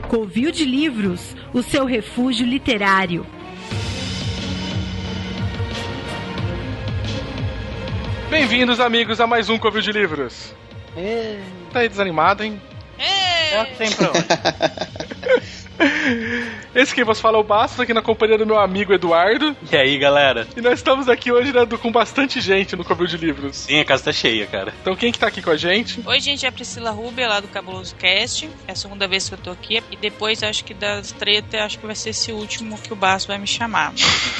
Covil de Livros, o seu refúgio literário. Bem-vindos, amigos, a mais um Covil de Livros. Tá aí desanimado, hein? É o que tem pra hoje. Esse que vos fala é o Bastos, aqui na companhia do meu amigo Eduardo. E aí, galera? E nós estamos aqui hoje, né, com bastante gente no Covil de Livros. Sim, a casa tá cheia, cara. Então quem que tá aqui com a gente? Oi, gente, é a Priscila Rubia, lá do Cabuloso Cast. É a segunda vez que eu tô aqui. E depois, acho que das tretas, acho que vai ser esse último que o Bastos vai me chamar.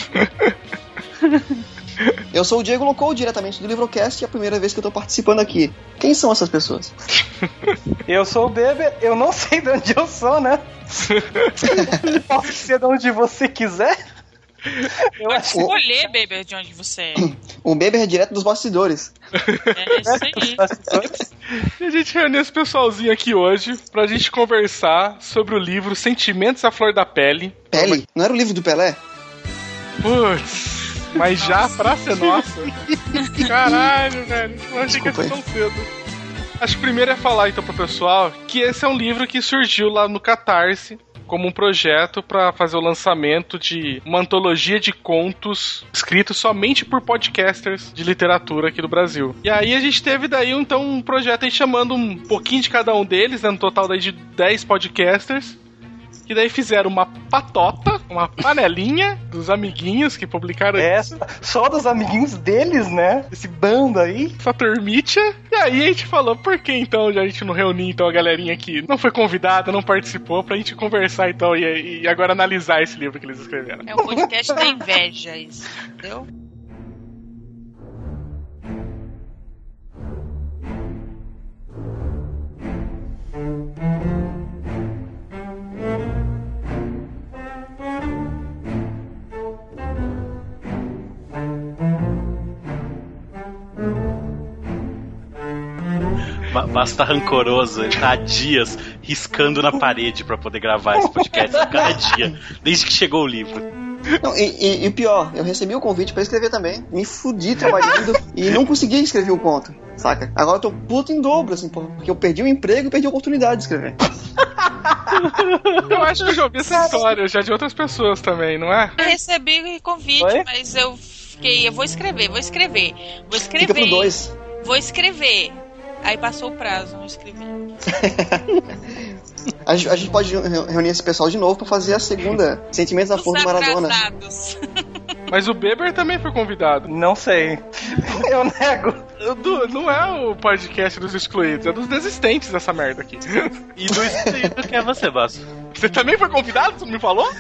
Eu sou o Diego Locou, diretamente do Livrocast, e é a primeira vez que eu tô participando aqui. Quem são essas pessoas? Eu sou o Beber, eu não sei de onde eu sou, né? Posso ser de onde você quiser? Pode escolher, Beber, de onde você é. O Beber é direto dos bastidores. É isso aí. E a gente reuniu esse pessoalzinho aqui hoje pra gente conversar sobre o livro Sentimentos à Flor da Pele. Pele? Não era o livro do Pelé? Putz... Mas já pra ser nossa. Caralho, velho. Não achei que ia ser tão cedo. Acho que primeiro é falar então pro pessoal que esse é um livro que surgiu lá no Catarse como um projeto pra fazer o lançamento de uma antologia de contos escritos somente por podcasters de literatura aqui do Brasil. E aí a gente teve daí então um projeto aí chamando um pouquinho de cada um deles, né, no total daí de 10 podcasters. E daí fizeram uma patota, uma panelinha dos amiguinhos que publicaram isso. Só dos amiguinhos deles, né? Esse bando aí. Essa turmitia. E aí a gente falou, por que então já a gente não reuniu então a galerinha que não foi convidada, não participou, pra gente conversar então e agora analisar esse livro que eles escreveram. É um podcast da inveja isso, entendeu? Basta rancoroso, ele tá há dias riscando na parede pra poder gravar esse podcast cada dia, desde que chegou o livro. Não, e pior, eu recebi o convite pra escrever também. Me fudi trabalhando e não consegui escrever o conto, saca? Agora eu tô puto em dobro, assim, porque eu perdi o emprego e perdi a oportunidade de escrever. Eu acho que eu já ouvi essa história já de outras pessoas também, não é? Eu recebi convite, Oi? mas eu fiquei, eu vou escrever. Fica pro 2. Vou escrever. Aí passou o prazo, não escrevi. A gente pode reunir esse pessoal de novo pra fazer a segunda Sentimentos da Flor do Maradona. Atrasados. Mas o Beber também foi convidado. Não sei. Eu nego. Não é o podcast dos excluídos, é dos desistentes dessa merda aqui. E do excluído que é você, Basso. Você também foi convidado? Você não me falou?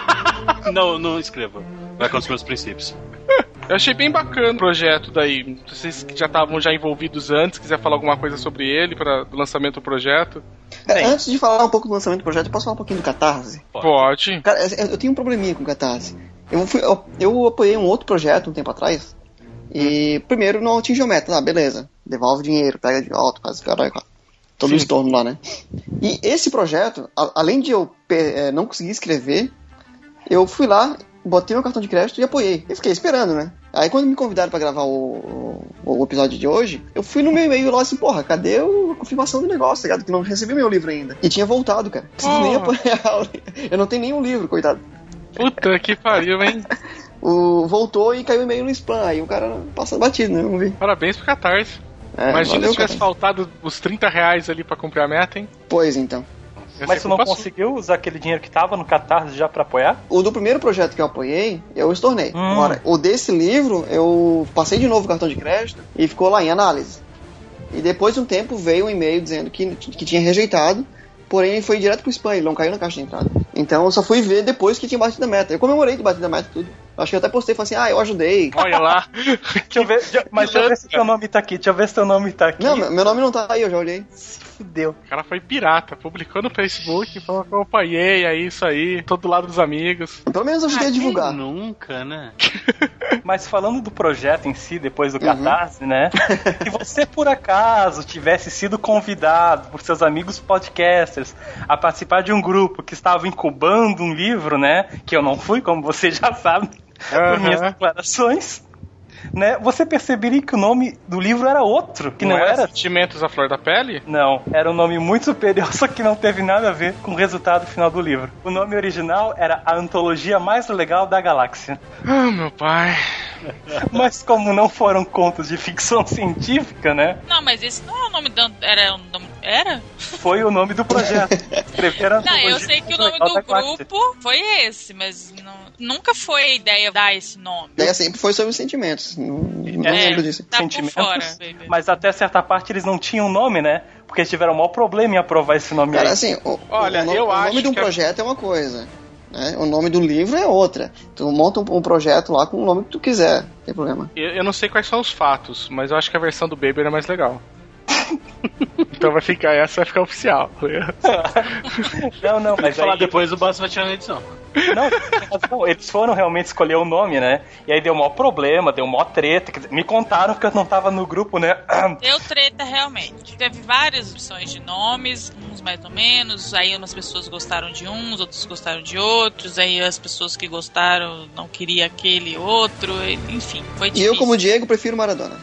Não escreva. Vai com os meus princípios. Eu achei bem bacana o projeto daí. Vocês que já estavam envolvidos antes, quiser falar alguma coisa sobre ele para o lançamento do projeto? Antes de falar um pouco do lançamento do projeto, eu posso falar um pouquinho do Catarse? Pode. Cara, eu tenho um probleminha com o Catarse. Eu apoiei um outro projeto um tempo atrás. E primeiro não atingiu a meta. Beleza. Devolve dinheiro, pega de volta, faz todo o estorno lá, né? E esse projeto, além de eu não conseguir escrever, eu fui lá, botei meu cartão de crédito e apoiei. E fiquei esperando, né? Aí quando me convidaram pra gravar o episódio de hoje, eu fui no meu e-mail lá assim, porra, cadê a confirmação do negócio, tá ligado? Que não recebi meu livro ainda. E tinha voltado, cara. Preciso nem apoiar. Eu não tenho nenhum livro, coitado. Puta que pariu, hein? Voltou e caiu o e-mail no spam. Aí o cara passando batido, né? Não vi. Parabéns pro Catarse. Imagina se tivesse faltado os R$30 ali pra cumprir a meta, hein? Pois então. Mas tu não conseguiu usar aquele dinheiro que tava no Catarse já pra apoiar? O do primeiro projeto que eu apoiei, eu estornei. Agora, o desse livro, eu passei de novo o cartão de crédito e ficou lá em análise. E depois de um tempo veio um e-mail dizendo que tinha rejeitado, porém foi direto pro spam, ele não caiu na caixa de entrada. Então eu só fui ver depois que tinha batido a meta. Eu comemorei de bater a meta e tudo. Acho que eu até postei e falei assim, eu ajudei. Olha lá. Deixa eu ver se teu nome tá aqui. Não, meu nome não tá aí, eu já olhei. Fudeu. O cara foi pirata, publicou no Facebook, falou que eu apoiei, é isso aí, tô do lado dos amigos. Pelo menos eu ajudei a divulgar. Nunca, né? Mas falando do projeto em si, depois do Catarse, né? Se você por acaso tivesse sido convidado por seus amigos podcasters a participar de um grupo que estava incubando um livro, né? Que eu não fui, como você já sabe, por minhas declarações. né, você perceberia que o nome do livro era outro, que não era Sentimentos à Flor da Pele? Não, era um nome muito superior, só que não teve nada a ver com o resultado final do livro. O nome original era A Antologia Mais Legal da Galáxia. Ah, meu pai. Mas como não foram contos de ficção científica, né? Não, mas esse não é o nome do... Era? Foi o nome do projeto. Escreveram Não, eu sei que o nome do grupo foi esse, mas nunca foi a ideia dar esse nome. A ideia sempre foi sobre sentimentos. Não lembro disso. Tá por fora, baby. Mas até certa parte eles não tinham nome, né? Porque eles tiveram o maior problema em aprovar esse nome. Cara, aí. assim, o acho nome de um que projeto é uma coisa, né? O nome do livro é outra. Tu monta um projeto lá com o nome que tu quiser, não tem problema. Eu não sei quais são os fatos, mas eu acho que a versão do Baby era mais legal. Então vai ficar oficial. Não, mas falar depois o Boss vai tirar na edição. Não, eles foram realmente escolher o nome, né? E aí deu o maior problema, deu o maior treta. Me contaram que eu não tava no grupo, né? Deu treta realmente. Teve várias opções de nomes, uns mais ou menos. Aí umas pessoas gostaram de uns, outros gostaram de outros. Aí as pessoas que gostaram não queriam aquele outro. Enfim, foi difícil. E eu, como Diego, prefiro Maradona.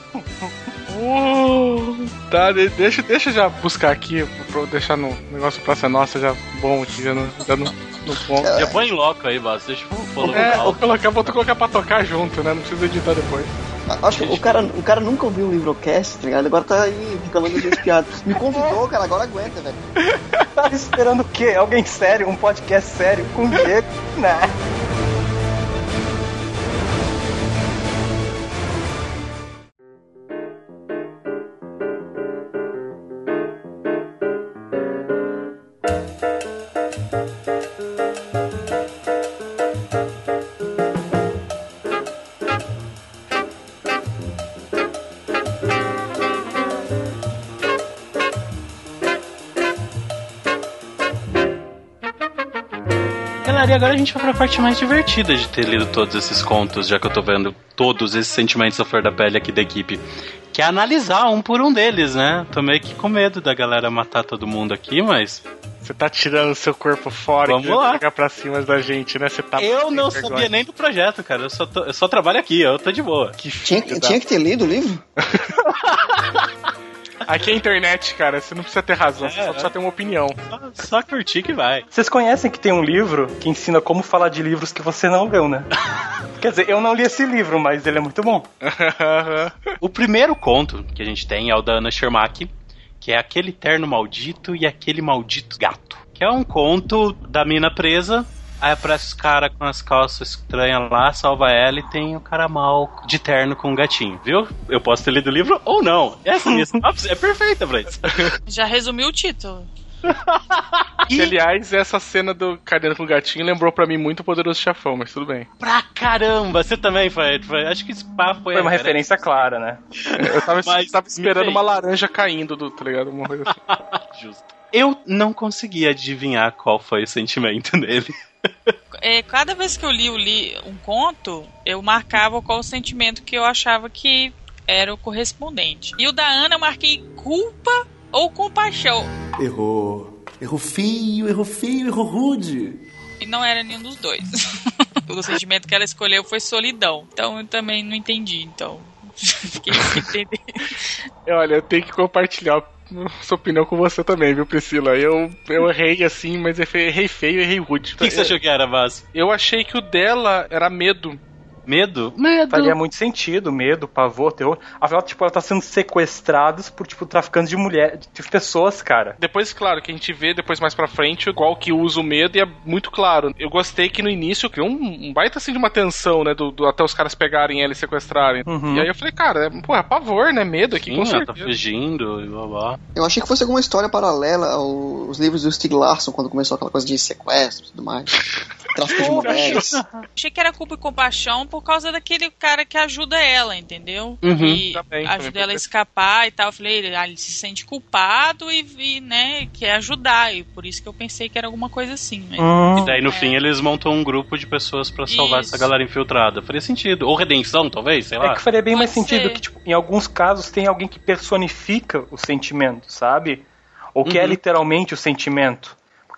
Tá, deixa eu já buscar aqui, pra deixar no negócio Praça Nossa já bom aqui, já no ponto. Já põe em loco aí, Boss. Deixa eu falar. Vou colocar pra tocar junto, né? Não precisa editar depois. Acho que o cara nunca ouviu o Livrocast, tá ligado? Agora tá aí reclamando de piada. Me convidou, cara, agora aguenta, velho. Tava esperando o quê? Alguém sério? Um podcast sério com o Diego? Né? E agora a gente vai pra parte mais divertida de ter lido todos esses contos, já que eu tô vendo todos esses sentimentos à flor da pele aqui da equipe. Que é analisar um por um deles, né? Tô meio que com medo da galera matar todo mundo aqui, mas... Você tá tirando o seu corpo fora Vamos lá. Pegar pra cima da gente, né? Você tá eu não sabia nem do projeto, cara. Eu só trabalho aqui, eu tô de boa. Tinha que ter lido o livro? Aqui é internet, cara, você não precisa ter razão, você só precisa ter uma opinião. Só curtir que vai. Vocês conhecem que tem um livro que ensina como falar de livros que você não leu, né? Quer dizer, eu não li esse livro, mas ele é muito bom. O primeiro conto que a gente tem é o da Ana Shermack, que é Aquele Terno Maldito e Aquele Maldito Gato. Que é um conto da mina presa. Aí aparece os caras com as calças estranhas lá, salva ela e tem o cara mal de terno com um gatinho, viu? Eu posso ter lido o livro ou não. Essa minha sinopse é perfeita pra isso. Já resumiu o título. E, aliás, essa cena do cadeira com o gatinho lembrou pra mim muito o Poderoso Chefão, mas tudo bem. Pra caramba, você também foi acho que esse papo foi uma referência clara, né? Eu tava esperando uma laranja caindo, tá ligado? Uma coisa assim. Justo. Eu não consegui adivinhar qual foi o sentimento dele. Cada vez que eu li um conto, eu marcava qual o sentimento que eu achava que era o correspondente. E o da Ana eu marquei culpa ou compaixão. Errou feio, errou rude. E não era nenhum dos dois. O sentimento que ela escolheu foi solidão. Então eu também não entendi. Então fiquei sem entender. Olha, eu tenho que compartilhar sua opinião com você também, viu, Priscila? Eu errei assim, mas errei feio e errei rude. O que você achou que era, Vaz? Eu achei que o dela era medo. Medo? Faria muito sentido, medo, pavor, terror. Afinal, tipo, ela tá sendo sequestrada por, tipo, traficantes de mulheres, de pessoas, cara. Depois, claro, que a gente vê depois mais pra frente qual que usa o medo e é muito claro. Eu gostei que no início criou um baita assim de uma tensão, né, até os caras pegarem ela e sequestrarem. Uhum. E aí eu falei, cara, é pavor, né, medo aqui, com certeza. Ela tá fugindo e blá blá. Eu achei que fosse alguma história paralela aos livros do Stieg Larsson, quando começou aquela coisa de sequestro e tudo mais. Tráfico de mulheres. Achei que era culpa e compaixão por causa daquele cara que ajuda ela, entendeu? Uhum. E ajuda ela a escapar e tal. Eu falei, ele se sente culpado e né, quer ajudar. E por isso que eu pensei que era alguma coisa assim. Mas, e daí no fim eles montam um grupo de pessoas pra salvar essa galera infiltrada. Faria sentido. Ou redenção, talvez, sei lá. É que faria bem mais Pode sentido ser. que, tipo, em alguns casos tem alguém que personifica o sentimento, sabe? Ou que é literalmente o sentimento. Porque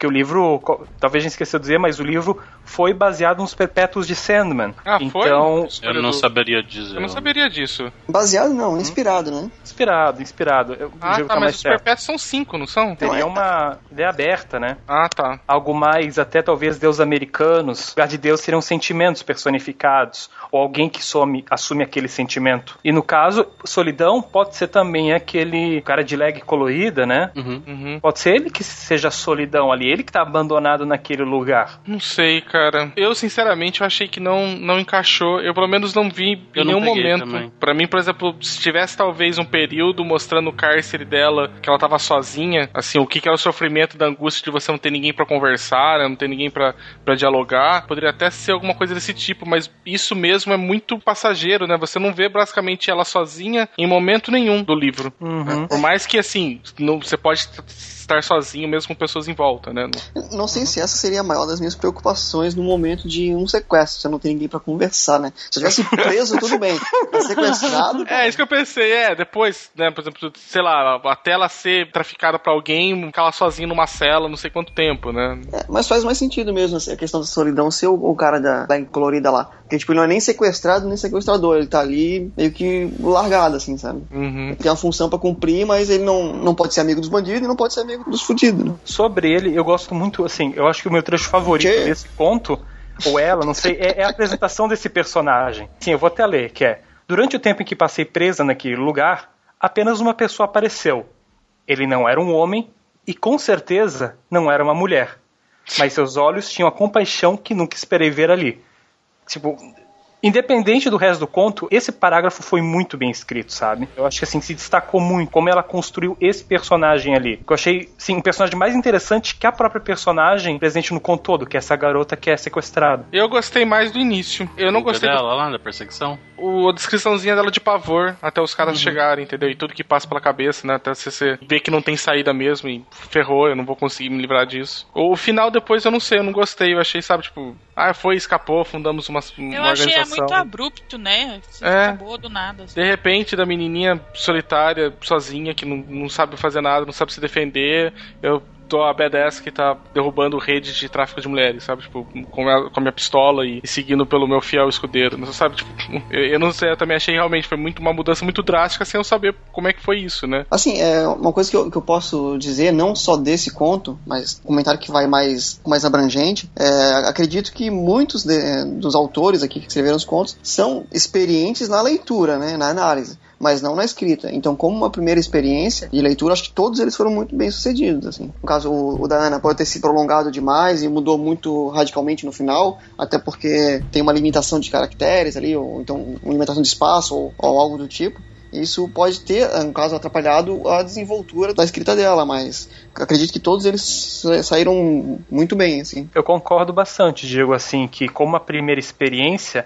Porque o livro, talvez a gente esqueceu de dizer, mas o livro foi baseado nos Perpétuos de Sandman. Então, foi? Eu não saberia dizer. Eu não saberia disso. Baseado não, inspirado, né? Inspirado. Mas os Perpétuos são 5, não são? Seria uma ideia aberta, né? Tá. Algo mais, até talvez deuses americanos. No lugar de Deus seriam sentimentos personificados, ou alguém que assume aquele sentimento. E no caso, solidão pode ser também aquele cara de leg colorida, né? Uhum. Pode ser ele que seja solidão ali, ele que tá abandonado naquele lugar. Não sei, cara. Eu, sinceramente, eu achei que não encaixou. Eu, pelo menos, não vi em nenhum momento. Também. Pra mim, por exemplo, se tivesse talvez um período mostrando o cárcere dela, que ela tava sozinha, assim, o que é o sofrimento da angústia de você não ter ninguém pra conversar, né? Não ter ninguém pra dialogar, poderia até ser alguma coisa desse tipo, mas isso mesmo é muito passageiro, né? Você não vê basicamente ela sozinha em momento nenhum do livro. Né? Por mais que, assim, você pode estar sozinho mesmo com pessoas em volta, né? Não sei se essa seria a maior das minhas preocupações no momento de um sequestro, você não tem ninguém pra conversar, né? Se eu tivesse preso, tudo bem. Mas sequestrado... isso que eu pensei, depois, né, por exemplo, sei lá, até ela ser traficada pra alguém, ficar ela sozinha numa cela, não sei quanto tempo, né? Mas faz mais sentido mesmo, assim, a questão da solidão ser o cara da colorida lá. Porque, tipo, ele não é nem sequestrado, nem sequestrador, ele tá ali meio que largado, assim, sabe? Ele tem uma função pra cumprir, mas ele não pode ser amigo dos bandidos e não pode ser amigo dos fudidos, né? Sobre ele, eu gosto muito, assim, eu acho que o meu trecho favorito desse conto, ou ela, não sei, é a apresentação desse personagem. Sim, eu vou até ler, que é: durante o tempo em que passei presa naquele lugar, apenas uma pessoa apareceu. Ele não era um homem e, com certeza, não era uma mulher. Mas seus olhos tinham a compaixão que nunca esperei ver ali. Tipo, independente do resto do conto, esse parágrafo foi muito bem escrito, sabe? Eu acho que, assim, se destacou muito como ela construiu esse personagem ali. Eu achei, sim, um personagem mais interessante que a própria personagem presente no conto todo, que é essa garota que é sequestrada. Eu gostei mais do início. Eu não gostei dela lá, da perseguição. A descriçãozinha dela de pavor até os caras chegarem, entendeu? E tudo que passa pela cabeça, né? Até você ver que não tem saída mesmo e ferrou, eu não vou conseguir me livrar disso. O final depois eu não sei, eu não gostei. Eu achei, sabe, tipo, escapou, fundamos uma eu organização. Eu achei muito abrupto, né? Acabou do nada. Assim. De repente, da menininha solitária, sozinha, que não sabe fazer nada, não sabe se defender, eu tô a badass que tá derrubando rede de tráfico de mulheres, sabe? Tipo, com a minha pistola e seguindo pelo meu fiel escudeiro. Não sabe, tipo, eu não sei, eu também achei realmente, foi uma mudança muito drástica sem eu saber como é que foi isso, né? Assim, uma coisa que eu posso dizer, não só desse conto, mas um comentário que vai mais abrangente, acredito que muitos dos autores aqui que escreveram os contos são experientes na leitura, né? Na análise, mas não na escrita. Então, como uma primeira experiência de leitura, acho que todos eles foram muito bem sucedidos, assim. No caso, o da Ana pode ter se prolongado demais e mudou muito radicalmente no final, até porque tem uma limitação de caracteres ali, ou então uma limitação de espaço, ou algo do tipo. Isso pode ter, no caso, atrapalhado a desenvoltura da escrita dela, mas acredito que todos eles saíram muito bem, assim. Eu concordo bastante, Diego, assim, que como a primeira experiência,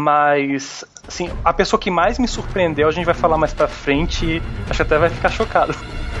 mas, assim, a pessoa que mais me surpreendeu, a gente vai falar mais pra frente e acho que até vai ficar chocado.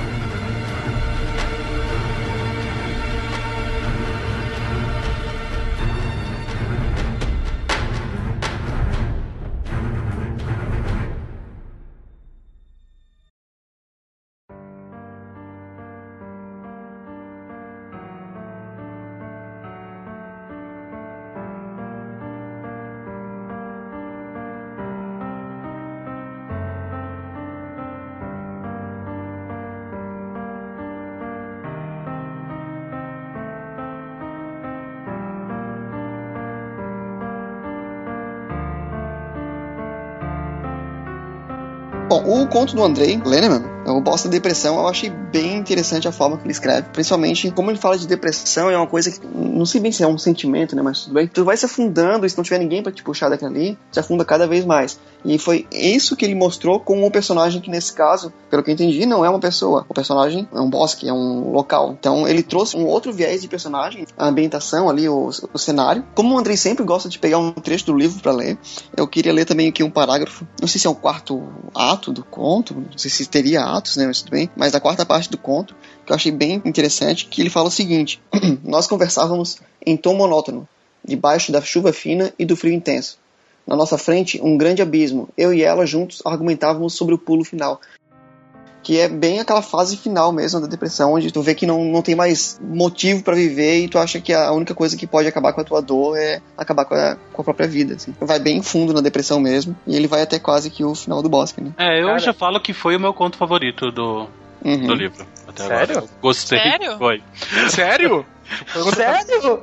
Bom, o conto do Andrei Lenneman, o Bosta da Depressão, eu achei bem interessante a forma que ele escreve. Principalmente como ele fala de depressão, é uma coisa que, não sei bem se é um sentimento, né, mas tudo bem. Tu vai se afundando e se não tiver ninguém pra te puxar daquilo ali, se afunda cada vez mais. E foi isso que ele mostrou com o personagem que, nesse caso, pelo que eu entendi, não é uma pessoa. O personagem é um bosque, é um local. Então ele trouxe um outro viés de personagem, a ambientação ali, o cenário. Como o Andrei sempre gosta de pegar um trecho do livro pra ler, eu queria ler também aqui um parágrafo, não sei se é o quarto ato do conto, não sei se teria atos, né, mas tudo bem, mas da quarta parte do conto, que eu achei bem interessante, que ele fala o seguinte: nós conversávamos em tom monótono, debaixo da chuva fina e do frio intenso. Na nossa frente, um grande abismo. Eu e ela juntos argumentávamos sobre o pulo final. que é bem aquela fase final mesmo da depressão, onde tu vê que não tem mais motivo pra viver e tu acha que a única coisa que pode acabar com a tua dor é acabar com a própria vida, assim. Vai bem fundo na depressão mesmo, e ele vai até quase que o final do Bosque, né? Eu já falo que foi o meu conto favorito do livro. Até Sério? Agora. Gostei. Sério? Foi. Sério? Sério?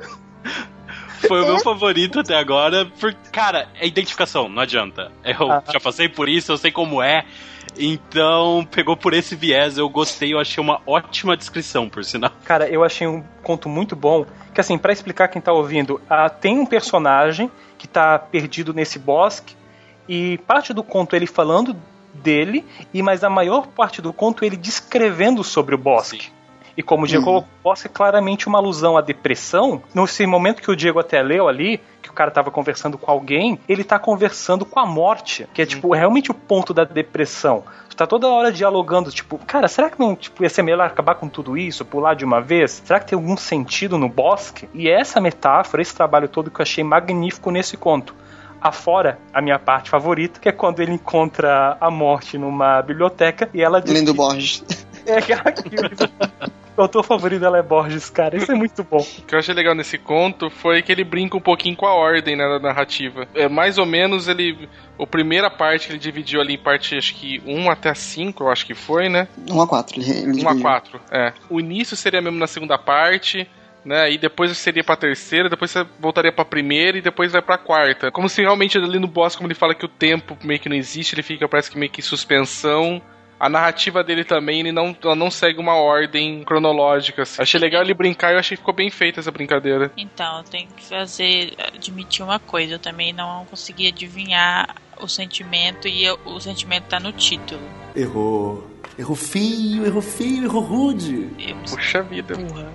Foi o meu favorito até agora, porque, cara, é identificação, não adianta. Eu já passei por isso, eu sei como é. Então, pegou por esse viés, eu gostei, eu achei uma ótima descrição, por sinal. Cara, eu achei um conto muito bom, que assim, pra explicar quem tá ouvindo, tem um personagem que tá perdido nesse bosque, e parte do conto ele falando dele, mas a maior parte do conto ele descrevendo sobre o bosque. Sim. E como o Diego colocou, o bosque é claramente uma alusão à depressão. Nesse momento que o Diego até leu ali, que o cara tava conversando com alguém, ele tá conversando com a morte, que é tipo realmente o ponto da depressão. Tu tá toda hora dialogando, tipo, cara, será que não ia ser melhor acabar com tudo isso, pular de uma vez? Será que tem algum sentido no bosque? E essa metáfora, esse trabalho todo que eu achei magnífico nesse conto. Afora a minha parte favorita, que é quando ele encontra a morte numa biblioteca e ela diz Lindo Borges. É aquilo. O autor favorito dela é Borges, cara. Isso é muito bom. O que eu achei legal nesse conto foi que ele brinca um pouquinho com a ordem, né, da narrativa. É mais ou menos a primeira parte que ele dividiu ali em parte, acho que 1 até 5, eu acho que foi, né? 1 a 4. 1 a 4, é. O início seria mesmo na segunda parte, né? E depois seria pra terceira, depois você voltaria pra primeira e depois vai pra quarta. Como se realmente ali no boss, como ele fala que o tempo meio que não existe, ele fica parece que meio que em suspensão. A narrativa dele também, ela não segue uma ordem cronológica. Achei legal ele brincar e eu achei que ficou bem feita essa brincadeira. Então, eu tenho que admitir uma coisa, eu também não consegui adivinhar o sentimento e o sentimento tá no título. Errou feio, errou rude. Puxa vida.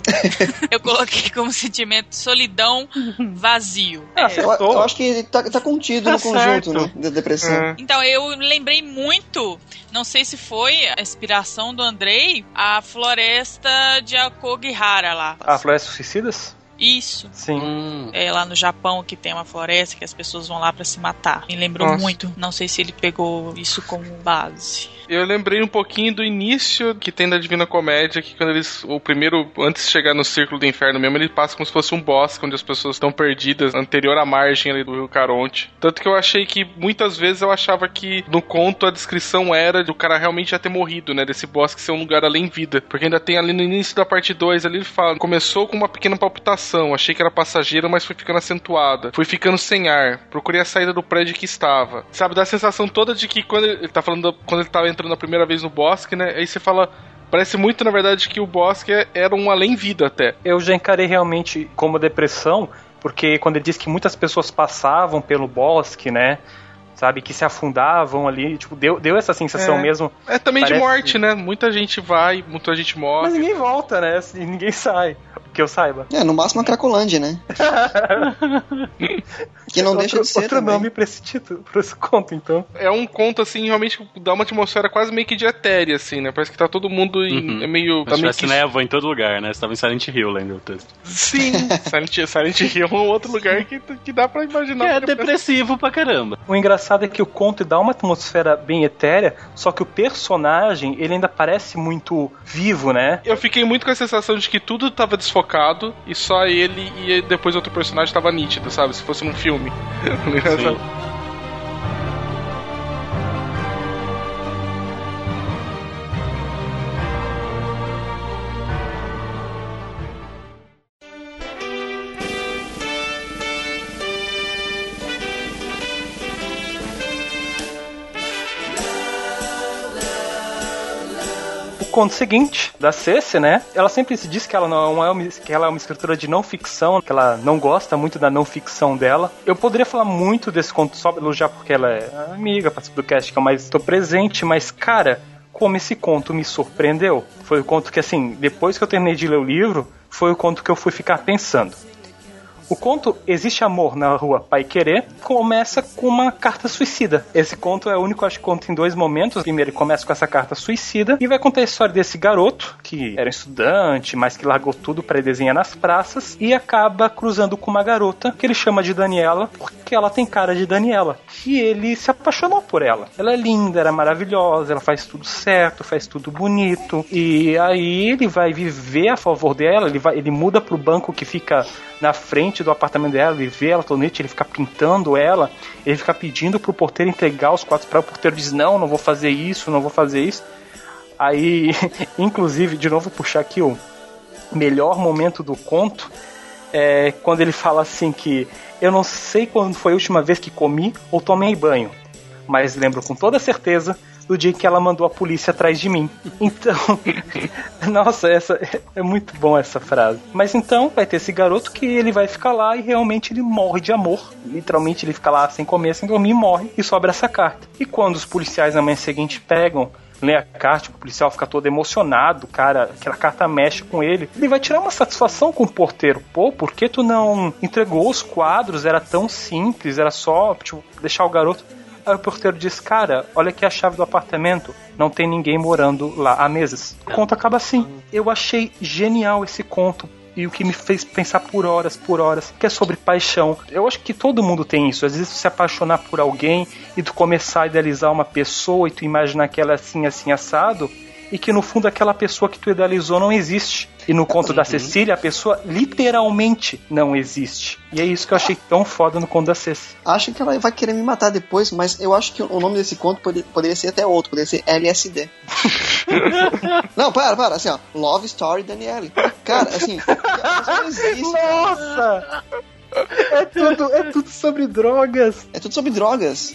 Eu coloquei como sentimento solidão, vazio. Eu acho que tá contido no conjunto, né, da depressão. Então, eu lembrei muito, não sei se foi a inspiração do Andrei, a floresta de Aokigahara lá. A Floresta dos Suicidas? Isso. Sim. É lá no Japão que tem uma floresta que as pessoas vão lá pra se matar. Me lembrou muito. Não sei se ele pegou isso como base. Eu lembrei um pouquinho do início que tem da Divina Comédia, que quando antes de chegar no Círculo do Inferno mesmo, ele passa como se fosse um bosque, onde as pessoas estão perdidas, anterior à margem ali do Rio Caronte. Tanto que eu achei que, muitas vezes, eu achava que no conto a descrição era do cara realmente já ter morrido, né, desse bosque ser um lugar além vida. Porque ainda tem ali no início da parte 2, ali ele fala, começou com uma pequena palpitação, achei que era passageira, mas foi ficando acentuada. Fui ficando sem ar, procurei a saída do prédio que estava. Sabe, dá a sensação toda de que quando ele tá falando, quando ele tava entrando a primeira vez no bosque, né? Aí você fala, parece muito na verdade que o bosque era um além-vida até. Eu já encarei realmente como depressão, porque quando ele diz que muitas pessoas passavam pelo bosque, né? Sabe, que se afundavam ali, tipo, deu essa sensação mesmo. É também de morte, né? Muita gente vai, muita gente morre. Mas ninguém volta, né? Assim, ninguém sai, que eu saiba. No máximo a Cracolândia, né? Que não deixa de ser outro também. nome pra esse título, pra esse conto, então. É um conto, assim, realmente dá uma atmosfera quase meio que de etérea, assim, né? Parece que tá todo mundo é meio... Mas tivesse névoa em todo lugar, né? Você tava em Silent Hill, lembra o texto? Sim, Silent Hill é um outro lugar que dá pra imaginar. É depressivo pra caramba. O engraçado é que o conto dá uma atmosfera bem etérea, só que o personagem, ele ainda parece muito vivo, né? Eu fiquei muito com a sensação de que tudo tava desfocado e só ele e depois outro personagem tava nítido, sabe? Se fosse num filme. Sim. Conto seguinte, da Ceci, né? Ela sempre se diz que ela é uma escritora de não ficção, que ela não gosta muito da não ficção dela. Eu poderia falar muito desse conto só elogiar porque ela é amiga, participa do cast, que eu mais estou presente, mas, cara, como esse conto me surpreendeu. Foi o conto que, assim, depois que eu terminei de ler o livro, foi o conto que eu fui ficar pensando. O conto Existe Amor na Rua Pai Querer começa com uma carta suicida. Esse conto é o único, acho que conta em 2 momentos. Primeiro ele começa com essa carta suicida e vai contar a história desse garoto, que era um estudante, mas que largou tudo para desenhar nas praças, e acaba cruzando com uma garota que ele chama de Daniela, porque ela tem cara de Daniela. E ele se apaixonou por ela. Ela é linda, ela é maravilhosa, ela faz tudo certo, faz tudo bonito. E aí ele vai viver a favor dela, ele muda pro banco que fica na frente do apartamento dela, ele vê ela toda noite, ele fica pintando ela, ele fica pedindo pro porteiro entregar os quadros para o porteiro diz, não vou fazer isso, não vou fazer isso. Aí, inclusive, de novo puxar aqui o melhor momento do conto, é quando ele fala assim que eu não sei quando foi a última vez que comi ou tomei banho, mas lembro com toda certeza do dia que ela mandou a polícia atrás de mim. Então, nossa, essa é muito bom essa frase. Mas então vai ter esse garoto que ele vai ficar lá e realmente ele morre de amor. Literalmente ele fica lá sem comer, sem dormir, morre e sobra essa carta. E quando os policiais na manhã seguinte pegam, lê a carta, o policial fica todo emocionado, cara, aquela carta mexe com ele. Ele vai tirar uma satisfação com o porteiro. Pô, por que tu não entregou os quadros? Era tão simples, era só, tipo, deixar o garoto. Aí o porteiro diz, cara, olha aqui a chave do apartamento, não tem ninguém morando lá há meses. O conto acaba assim. Eu achei genial esse conto. E o que me fez pensar por horas, que é sobre paixão. Eu acho que todo mundo tem isso. Às vezes tu se apaixonar por alguém e tu começar a idealizar uma pessoa e tu imaginar que ela é assim, assim, assado, e que no fundo aquela pessoa que tu idealizou não existe. E no conto da Cecília, a pessoa literalmente não existe. E é isso que eu achei tão foda no conto da Cecília. Acho que ela vai querer me matar depois, mas eu acho que o nome desse conto poderia ser até outro, poderia ser LSD. Não, para, assim, ó. Love Story Danielle. Cara, assim, isso não existe. Nossa! É tudo sobre drogas. É tudo sobre drogas.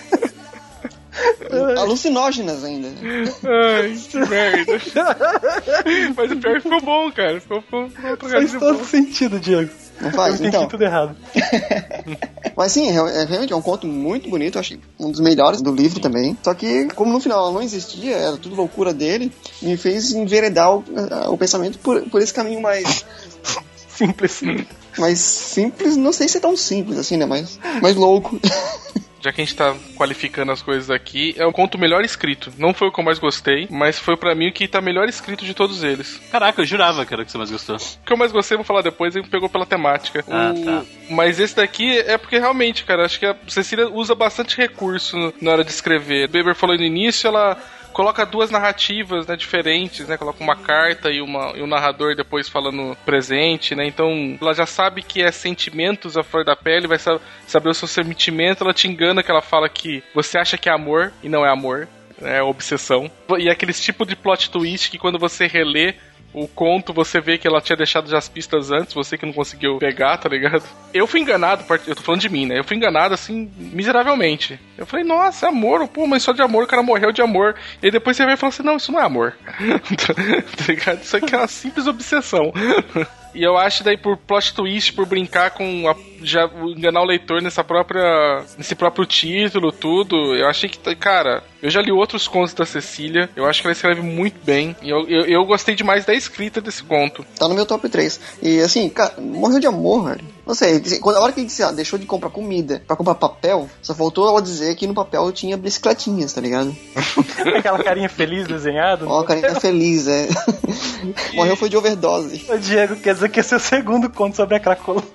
Alucinógenas ainda. Ai, que merda. Mas o pior é que ficou bom, cara. Ficou faz todo sentido, Diego. Não faz, eu entendi tudo errado. Mas sim, realmente é um conto muito bonito. Eu achei um dos melhores do livro também. Só que, como no final ela não existia, era tudo loucura dele, me fez enveredar o pensamento por esse caminho mais simples. Mais simples, não sei se é tão simples assim, né? Mais louco. Já que a gente tá qualificando as coisas aqui, é o conto melhor escrito. Não foi o que eu mais gostei, mas foi pra mim o que tá melhor escrito de todos eles. Caraca, eu jurava que era o que você mais gostou. O que eu mais gostei, vou falar depois, ele pegou pela temática. Tá. Mas esse daqui é porque realmente, cara, acho que a Cecília usa bastante recurso na hora de escrever. O Beber falou no início, ela coloca 2 narrativas, né, diferentes, né? Coloca uma carta e um narrador depois falando presente, né? Então, ela já sabe que é sentimentos à flor da pele, vai saber o seu sentimento, ela te engana que ela fala que você acha que é amor e não é amor, é obsessão. E é aqueles tipo de plot twist que quando você relê o conto, você vê que ela tinha deixado já as pistas antes, você que não conseguiu pegar, tá ligado? Eu fui enganado, eu tô falando de mim, né? Eu fui enganado, assim, miseravelmente. Eu falei, nossa, é amor, pô, mas só de amor, o cara morreu de amor. E aí depois você vai falar assim, não, isso não é amor. Tá ligado? Isso aqui é uma simples obsessão. E eu acho daí por plot twist, por brincar com já enganar o leitor nesse próprio título, tudo, eu achei que, cara, eu já li outros contos da Cecília, eu acho que ela escreve muito bem, e eu gostei demais da escrita desse conto. Tá no meu top 3. E assim, cara, morreu de amor, velho. Não sei, a hora que ele disse, deixou de comprar comida pra comprar papel, só faltou ela dizer que no papel tinha bicicletinhas, tá ligado? Aquela carinha feliz desenhada. Ó, carinha feliz, é. Morreu foi de overdose. O Diego quer dizer que esse é o segundo conto sobre a Cracolândia.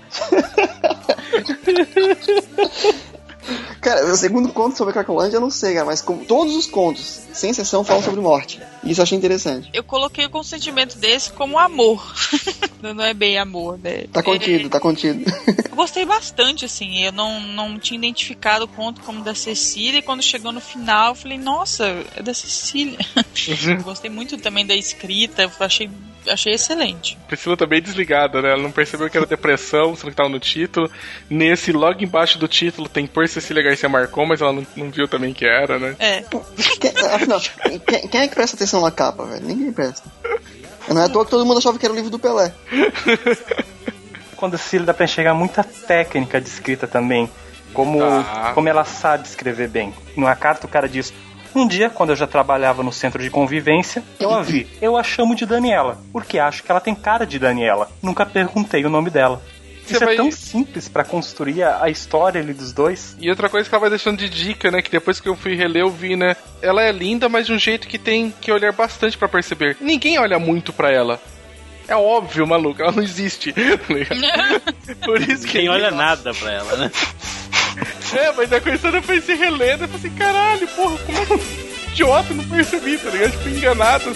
Cara, o segundo conto sobre a Cracolândia eu não sei, cara, mas todos os contos, sem exceção, falam sobre morte. Isso eu achei interessante. Eu coloquei o consentimento desse como amor. Não é bem amor, né? Tá contido. Eu gostei bastante, assim. Eu não tinha identificado o conto como da Cecília, e quando chegou no final, eu falei, nossa, é da Cecília. Gostei muito também da escrita, achei excelente. Priscila tá bem desligada, né? Ela não percebeu que era depressão, sendo que tava no título. Nesse, logo embaixo do título, tem por Cecília Garcia Marcon, mas ela não viu também que era, né? Afinal, quem é que presta atenção na capa, velho? Ninguém presta. Não é à toa que todo mundo achava que era o livro do Pelé. Quando a Cecília dá pra enxergar muita técnica de escrita também. Como ela sabe escrever bem. Numa carta o cara diz: um dia, quando eu já trabalhava no centro de convivência, eu a vi. Eu a chamo de Daniela, porque acho que ela tem cara de Daniela. Nunca perguntei o nome dela. Isso é tão simples pra construir a história ali dos dois. E outra coisa que ela vai deixando de dica, né? Que depois que eu fui reler, eu vi, né? Ela é linda, mas de um jeito que tem que olhar bastante pra perceber. Ninguém olha muito pra ela. É óbvio, maluco, ela não existe. Por isso que ninguém olha nada pra ela, né? Mas a coisa eu pensei relendo, eu falei assim, caralho, porra, como é que idiota, não percebi, tá ligado? Fui enganado.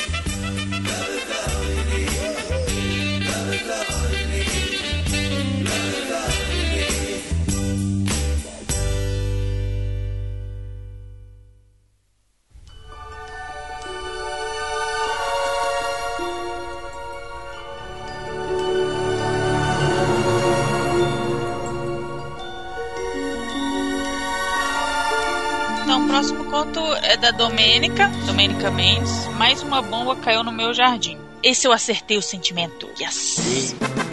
Então, o próximo conto é da Domênica Mendes. Mais uma bomba caiu no meu jardim. Esse eu acertei o sentimento. Yes!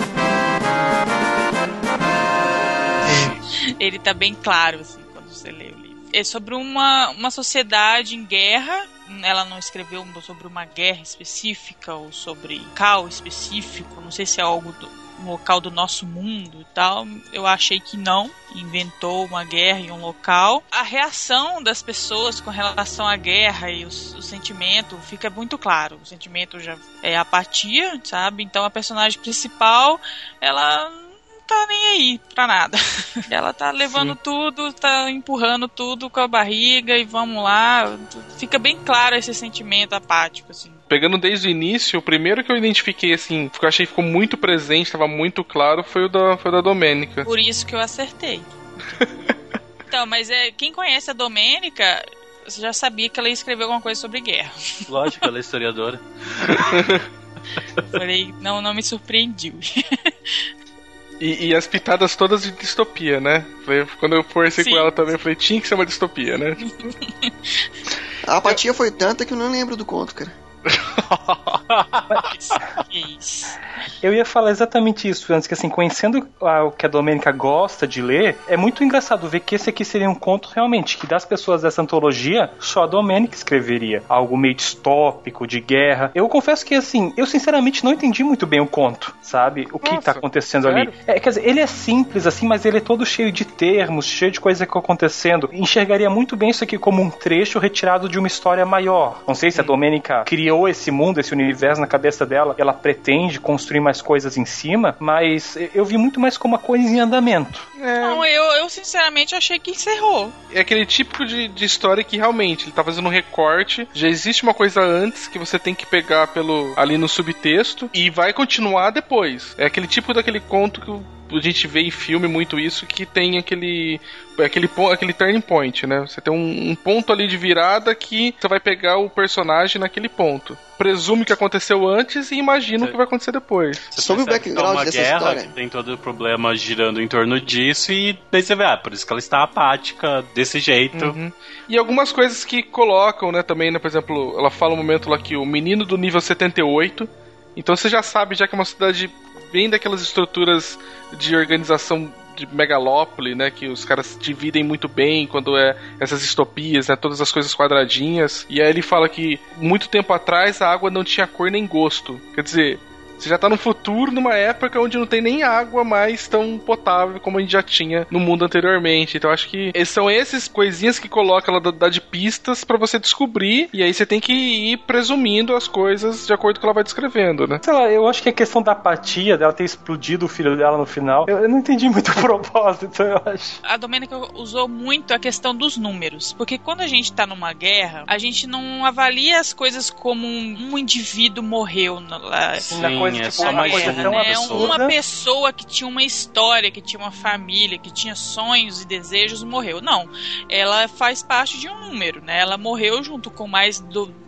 Ele tá bem claro, assim, quando você lê o livro. É sobre uma sociedade em guerra. Ela não escreveu sobre uma guerra específica ou sobre caos específico. Não sei se é algo um local do nosso mundo e tal. Eu achei que não. Inventou uma guerra em um local. A reação das pessoas com relação à guerra e o sentimento fica muito claro. O sentimento já é apatia, sabe? Então a personagem principal, ela não tá nem aí pra nada. Ela tá levando tudo, tá empurrando tudo com a barriga e vamos lá. Fica bem claro esse sentimento apático, assim. Pegando desde o início, o primeiro que eu identifiquei, assim, que eu achei que ficou muito presente, tava muito claro, foi o da Domênica. Por isso que eu acertei. Então, mas quem conhece a Domênica já sabia que ela ia escrever alguma coisa sobre guerra. Lógico, ela é historiadora. Falei, não me surpreendi. E as pitadas todas de distopia, né? Quando eu forcei com ela também, eu falei, tinha que ser uma distopia, né? A apatia foi tanta que eu não lembro do conto, cara. Eu ia falar exatamente isso antes, que assim, conhecendo o que a Domênica gosta de ler, é muito engraçado ver que esse aqui seria um conto realmente, que das pessoas dessa antologia, só a Domênica escreveria. Algo meio distópico, de guerra. Eu confesso que assim, eu sinceramente não entendi muito bem o conto, sabe? O que tá acontecendo sério? Ali. Quer dizer, ele é simples assim, mas ele é todo cheio de termos, cheio de coisa que tá acontecendo. Enxergaria muito bem isso aqui como um trecho retirado de uma história maior. Não sei se a Domênica criou esse mundo, esse universo na cabeça dela, ela pretende construir mais coisas em cima, mas eu vi muito mais como uma coisa em andamento. Não, eu sinceramente achei que encerrou. É aquele tipo de história que realmente ele tá fazendo um recorte, já existe uma coisa antes que você tem que pegar ali no subtexto e vai continuar depois. É aquele tipo daquele conto que a gente vê em filme muito isso, que tem aquele turning point, né? Você tem um ponto ali de virada que você vai pegar o personagem naquele ponto. Presume que aconteceu antes e imagina o que vai acontecer depois. Sobre o background dessa história, que tem todo o problema girando em torno disso, e daí você vê, por isso que ela está apática desse jeito. Uhum. E algumas coisas que colocam, né, também, né, por exemplo, ela fala um momento lá que o menino do nível 78, então você já sabe já que é uma cidade bem daquelas estruturas de organização de megalópole, né, que os caras dividem muito bem quando é essas distopias, né, todas as coisas quadradinhas. E aí ele fala que muito tempo atrás a água não tinha cor nem gosto. Quer dizer, você já tá no futuro, numa época onde não tem nem água mais tão potável como a gente já tinha no mundo anteriormente. Então acho que são essas coisinhas que coloca, ela dá de pistas pra você descobrir, e aí você tem que ir presumindo as coisas de acordo com o que ela vai descrevendo, né? Sei lá, eu acho que a questão da apatia, dela ter explodido o filho dela no final, eu não entendi muito o propósito, eu acho. A Domênica usou muito a questão dos números, porque quando a gente tá numa guerra, a gente não avalia as coisas como um indivíduo morreu lá. Sim. Coisa, tipo, uma coisa tão absurda. Uma pessoa que tinha uma história, que tinha uma família, que tinha sonhos e desejos, morreu. Não, ela faz parte de um número, né? Ela morreu junto com mais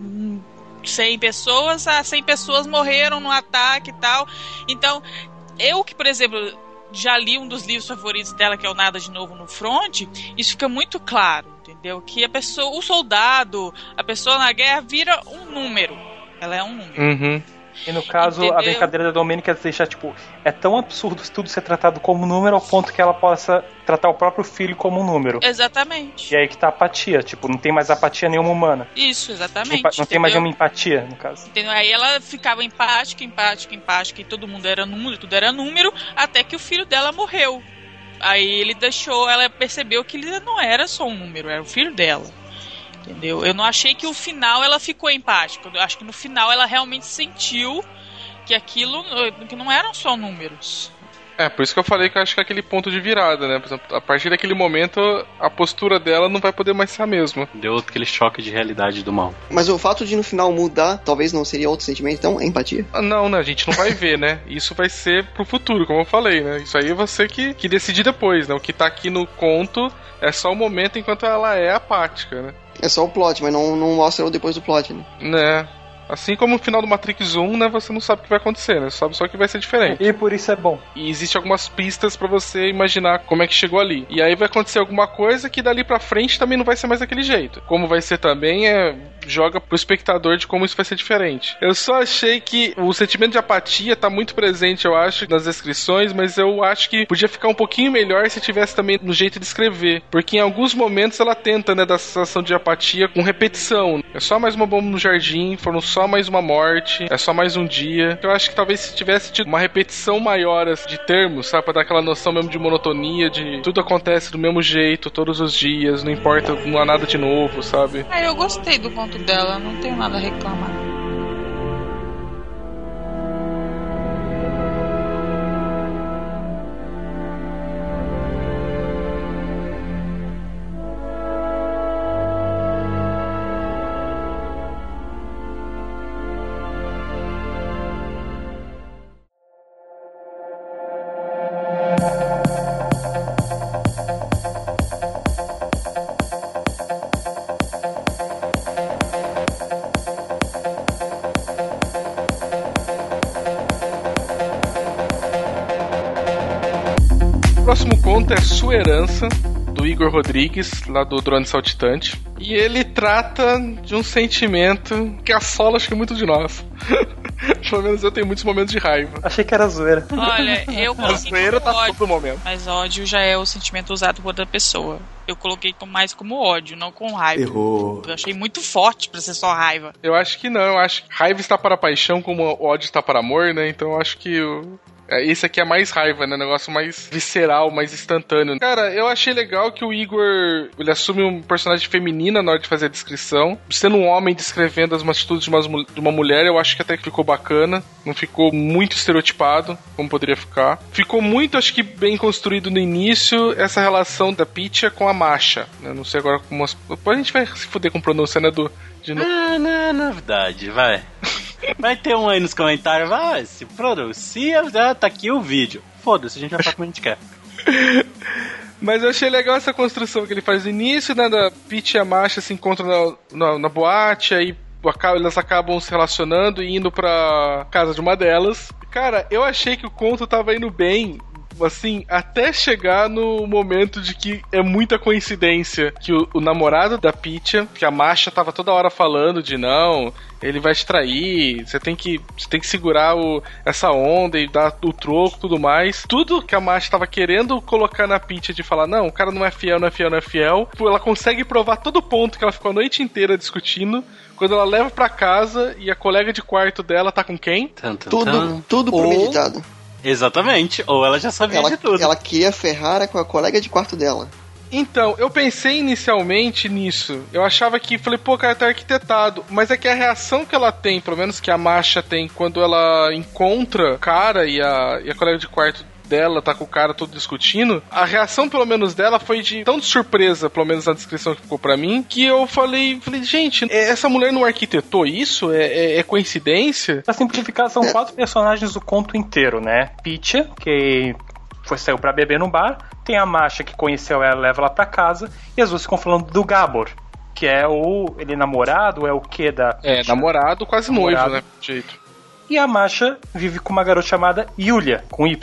100 pessoas, 100 pessoas morreram no ataque e tal. Então, eu que, por exemplo, já li um dos livros favoritos dela, que é o Nada de Novo no Front, isso fica muito claro, entendeu? Que a pessoa, o soldado, a pessoa na guerra vira um número. Ela é um número. Uhum. E no caso, entendeu? a brincadeira da Domênica é deixar, tipo, é tão absurdo tudo ser tratado como número ao ponto que ela possa tratar o próprio filho como um número. Exatamente. E aí que tá a apatia, tipo, não tem mais apatia nenhuma humana. Isso, exatamente. Não tem mais nenhuma empatia, no caso. Entendeu? Aí ela ficava empática, e todo mundo era número, tudo era número, até que o filho dela morreu. Aí ela percebeu que ele não era só um número, era o filho dela. Entendeu? Eu não achei que o final ela ficou empática. Eu acho que no final ela realmente sentiu que aquilo, que não eram só números. Por isso que eu falei que eu acho que é aquele ponto de virada, né? Por exemplo, a partir daquele momento, a postura dela não vai poder mais ser a mesma. Deu aquele choque de realidade do mal. Mas o fato de no final mudar, talvez não seria outro sentimento, então é empatia? Não, né? A gente não vai ver, né? Isso vai ser pro futuro, como eu falei, né? Isso aí é você que decide depois, né? O que tá aqui no conto é só o momento enquanto ela é apática, né? É só o plot, mas não mostra o depois do plot, né? Né? Assim como no final do Matrix 1, né, você não sabe o que vai acontecer, né? Você sabe só que vai ser diferente. E por isso é bom. E existem algumas pistas pra você imaginar como é que chegou ali. E aí vai acontecer alguma coisa que dali pra frente também não vai ser mais daquele jeito. Como vai ser também joga pro espectador de como isso vai ser diferente. Eu só achei que o sentimento de apatia tá muito presente, eu acho, nas descrições, mas eu acho que podia ficar um pouquinho melhor se tivesse também no jeito de escrever. Porque em alguns momentos ela tenta, né, dar sensação de apatia com repetição. É só mais uma bomba no jardim, foram só mais uma morte, é só mais um dia. Eu acho que talvez se tivesse tido uma repetição maior de termos, sabe, pra dar aquela noção mesmo de monotonia, de tudo acontece do mesmo jeito, todos os dias, não importa, não há nada de novo, sabe? Eu gostei do conto dela, não tenho nada a reclamar. O próximo conto é Sua Herança, do Igor Rodrigues, lá do Drone Saltitante. E ele trata de um sentimento que assola, acho que muito de nós. Pelo menos eu tenho muitos momentos de raiva. Achei que era zoeira. Olha, eu coloquei zoeira tá ódio, todo momento. mas ódio já é o sentimento usado por outra pessoa. Eu coloquei mais como ódio, não com raiva. Errou. Eu achei muito forte pra ser só raiva. Eu acho que não, eu acho que raiva está para a paixão como ódio está para amor, né? Então eu acho que esse aqui é mais raiva, né? Negócio mais visceral, mais instantâneo. Cara, eu achei legal que o Igor, ele assume um personagem feminina na hora de fazer a descrição. Sendo um homem descrevendo as atitudes de uma mulher, eu acho que até que ficou bacana. Não ficou muito estereotipado, como poderia ficar. Ficou muito, acho que, bem construído no início, essa relação da Pitya com a Masha. Eu não sei agora como... Depois a gente vai se fuder com pronúncia, né, Não é novidade, vai. Vai ter um aí nos comentários, vai, se pronuncia, tá aqui o vídeo. Foda-se, a gente vai falar como a gente quer. Mas eu achei legal essa construção que ele faz no início, né, da Pitya e a Masha se encontram na boate, aí elas acabam se relacionando e indo pra casa de uma delas. Cara, eu achei que o conto tava indo bem, assim, até chegar no momento de que é muita coincidência que o namorado da Pitya, que a Masha tava toda hora falando de não, ele vai te trair, você tem que segurar essa onda e dar o troco e tudo mais. Tudo que a Masha tava querendo colocar na Pitya de falar, não, o cara não é fiel, ela consegue provar todo ponto que ela ficou a noite inteira discutindo. Quando ela leva pra casa e a colega de quarto dela tá com quem? Tudo premeditado. Exatamente, ou ela já sabia de tudo. Ela queria ferrar com a colega de quarto dela. Então, eu pensei inicialmente nisso. Eu achava que, falei, pô, cara, tá arquitetado. Mas é que a reação que ela tem, pelo menos que a Masha tem, quando ela encontra o cara e a colega de quarto dela tá com o cara todo discutindo, a reação pelo menos dela foi de tão de surpresa, pelo menos na descrição que ficou pra mim, que eu falei, gente, essa mulher não arquitetou isso? É coincidência? Pra simplificar, são 4 personagens do conto inteiro, né? Pitya, que saiu pra beber no bar, tem a Masha que conheceu ela, leva ela pra casa, e as duas ficam falando do Gabor, que é ele namorado, é o que da Pitya? Namorado, quase noivo, né? Jeito. E a Masha vive com uma garota chamada Yulia, com Y.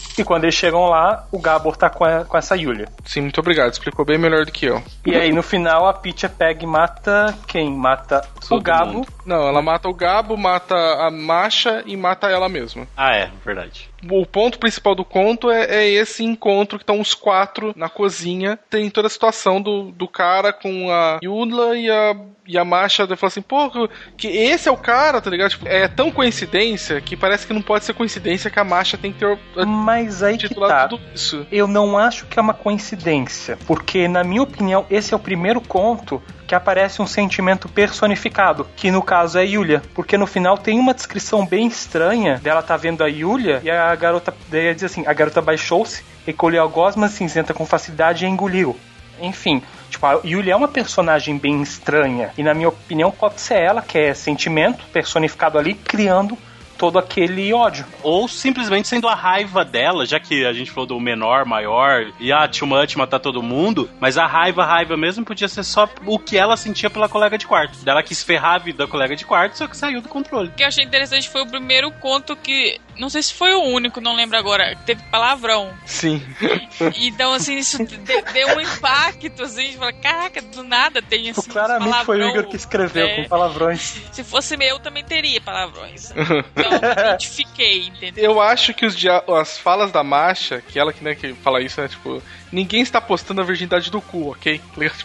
E quando eles chegam lá, o Gabor tá com essa Yulia. Sim, muito obrigado. Explicou bem melhor do que eu. E aí, no final, a Pitya pega e mata quem? Mata o Gabo. Não, ela mata o Gabo, mata a Masha e mata ela mesma. Ah, é, verdade. O ponto principal do conto é esse encontro que estão os 4 na cozinha. Tem toda a situação do cara com a Yula e a Masha. Fala assim, pô, que esse é o cara, tá ligado? Tipo, é tão coincidência que parece que não pode ser coincidência que a Masha tem que ter Mas aí que tá. Tudo isso. Eu não acho que é uma coincidência, porque na minha opinião esse é o primeiro conto que aparece um sentimento personificado, que no caso é a Yulia, porque no final tem uma descrição bem estranha dela tá vendo a Yulia e a garota diz assim, a garota baixou-se, recolheu a gosma cinzenta com facilidade e engoliu. Enfim, tipo, a Yulia é uma personagem bem estranha e na minha opinião pode ser ela que é sentimento personificado ali, criando todo aquele ódio. Ou simplesmente sendo a raiva dela, já que a gente falou do menor, maior, e too much matar todo mundo, mas a raiva mesmo podia ser só o que ela sentia pela colega de quarto. Dela quis ferrar a vida da colega de quarto, só que saiu do controle. O que eu achei interessante foi o primeiro conto que, não sei se foi o único, não lembro agora, que teve palavrão. Sim. Então, assim, isso deu um impacto, assim, de falar, caraca, do nada tem assim, claramente foi o Igor que escreveu com palavrões. Se fosse meu, eu também teria palavrões. Então, eu identifiquei, entendeu? Eu acho que as falas da Masha, que ela que fala isso, né, tipo, ninguém está postando a virgindade do cu, ok?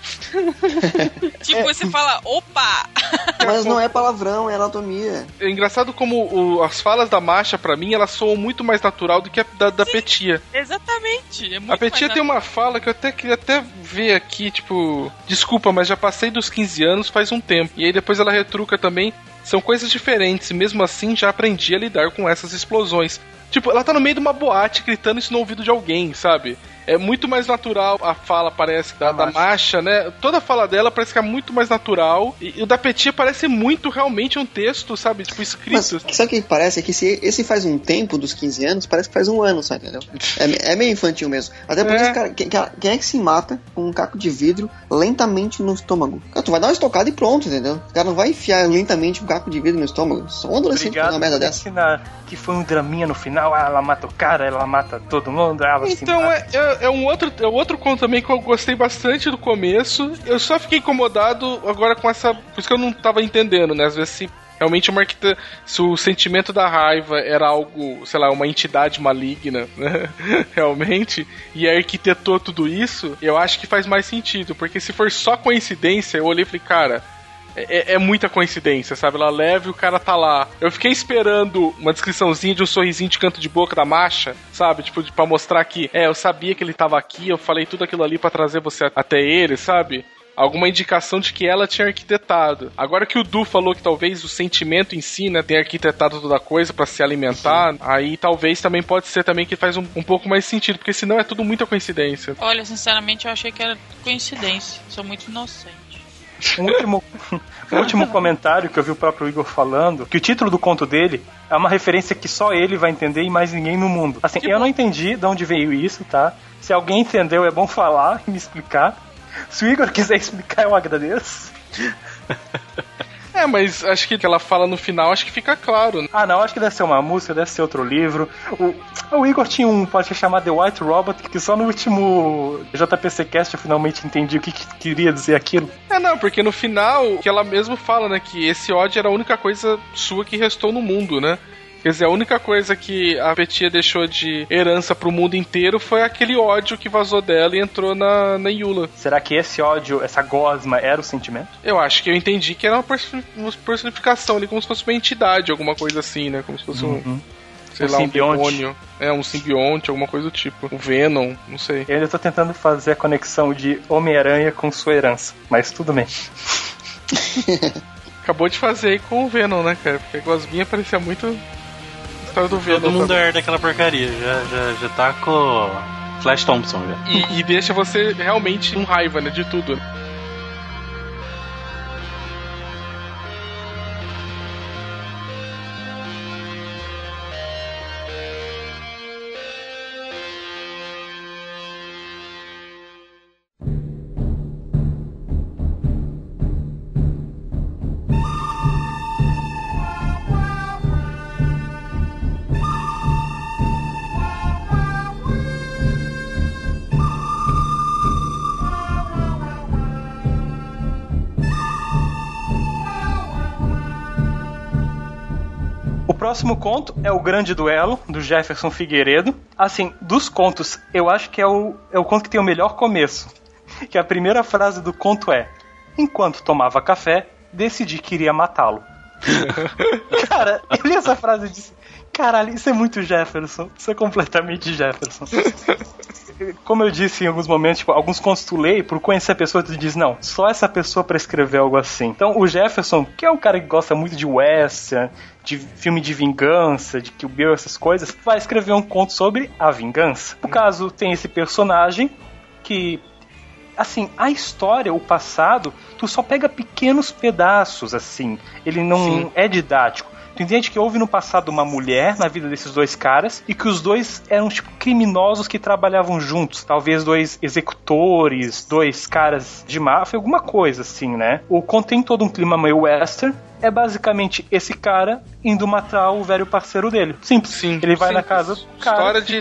Tipo, você fala, opa! Mas não é palavrão, é anatomia. É engraçado como as falas da Masha, pra mim, elas soam muito mais natural do que a da Petia. Exatamente. É muito a Petia tem uma fala que eu queria ver aqui, tipo, desculpa, mas já passei dos 15 anos faz um tempo. E aí depois ela retruca também. São coisas diferentes, e mesmo assim já aprendi a lidar com essas explosões. Tipo, ela tá no meio de uma boate gritando isso no ouvido de alguém, sabe? É muito mais natural a fala, parece, da Masha, né? Toda a fala dela parece que é muito mais natural. E o da Petia parece muito realmente um texto, sabe? Tipo, escrito. Mas sabe o que parece? É que se esse faz um tempo dos 15 anos, parece que faz um ano, sabe? Entendeu? É meio infantil mesmo. Até porque esse cara, quem é que se mata com um caco de vidro lentamente no estômago? Cara, tu vai dar uma estocada e pronto, entendeu? O cara não vai enfiar lentamente um caco de vidro no estômago. Só um adolescente faz uma merda dessa. Que foi um draminha no final, ela mata o cara, ela mata todo mundo, ela então, se mata. É um outro conto também que eu gostei bastante do começo. Eu só fiquei incomodado agora com essa... Por isso que eu não tava entendendo, né? Às vezes se realmente se o sentimento da raiva era algo, sei lá, uma entidade maligna, né? Realmente, e arquitetou tudo isso, eu acho que faz mais sentido. Porque se for só coincidência, eu olhei e falei, cara... É muita coincidência, sabe? Ela leva e o cara tá lá. Eu fiquei esperando uma descriçãozinha de um sorrisinho de canto de boca da Masha, sabe? Tipo, pra mostrar que, eu sabia que ele tava aqui, eu falei tudo aquilo ali pra trazer você até ele, sabe? Alguma indicação de que ela tinha arquitetado. Agora que o Du falou que talvez o sentimento em si, né, tenha arquitetado toda a coisa pra se alimentar, aí talvez também pode ser também que faz um pouco mais sentido, porque senão é tudo muita coincidência. Olha, sinceramente eu achei que era coincidência. Sou muito inocente. Um último comentário que eu vi o próprio Igor falando, que o título do conto dele é uma referência que só ele vai entender e mais ninguém no mundo. Assim, eu não entendi de onde veio isso, tá? Se alguém entendeu, é bom falar e me explicar. Se o Igor quiser explicar, eu agradeço. Mas acho que ela fala no final, acho que fica claro, né? Não, acho que deve ser uma música, deve ser outro livro. O Igor tinha um podcast chamado The White Robot, que só no último JPC Cast eu finalmente entendi o que queria dizer aquilo. Não, porque no final, que ela mesmo fala, né, que esse ódio era a única coisa sua que restou no mundo, né? Quer dizer, a única coisa que a Petia deixou de herança pro mundo inteiro foi aquele ódio que vazou dela e entrou na Yula. Será que esse ódio, essa gosma, era o sentimento? Eu acho que eu entendi que era uma personificação ali, como se fosse uma entidade, alguma coisa assim, né? Como se fosse sei lá, simbionte. Um demônio. Um simbionte, alguma coisa do tipo. Um Venom, não sei. Eu ainda tô tentando fazer a conexão de Homem-Aranha com sua herança, mas tudo bem. Acabou de fazer aí com o Venom, né, cara? Porque a gosminha parecia muito... Do Venom, todo mundo herda aquela porcaria. Já tá com Flash Thompson já. E deixa você realmente com raiva, né, de tudo. próximo conto é O Grande Duelo, do Jefferson Figueiredo. Assim, dos contos, eu acho que é o conto que tem o melhor começo. Que a primeira frase do conto é: enquanto tomava café, decidi que iria matá-lo. Cara, eu li essa frase e disse: caralho, isso é muito Jefferson. Isso é completamente Jefferson. Como eu disse em alguns momentos, tipo, alguns contos tu lê, por conhecer a pessoa, tu diz, não, só essa pessoa pra escrever algo assim. Então o Jefferson, que é um cara que gosta muito de western, de filme de vingança, de Kill Bill, essas coisas, vai escrever um conto sobre a vingança. No caso, tem esse personagem que, assim, a história, o passado, tu só pega pequenos pedaços, assim. Ele não é didático. Tu entende que houve no passado uma mulher na vida desses dois caras e que os dois eram tipo criminosos que trabalhavam juntos. Talvez dois executores, dois caras de máfia, alguma coisa assim, né? O conto tem todo um clima meio western. É basicamente esse cara indo matar o velho parceiro dele. Simples. Sim, ele vai na casa do cara. História de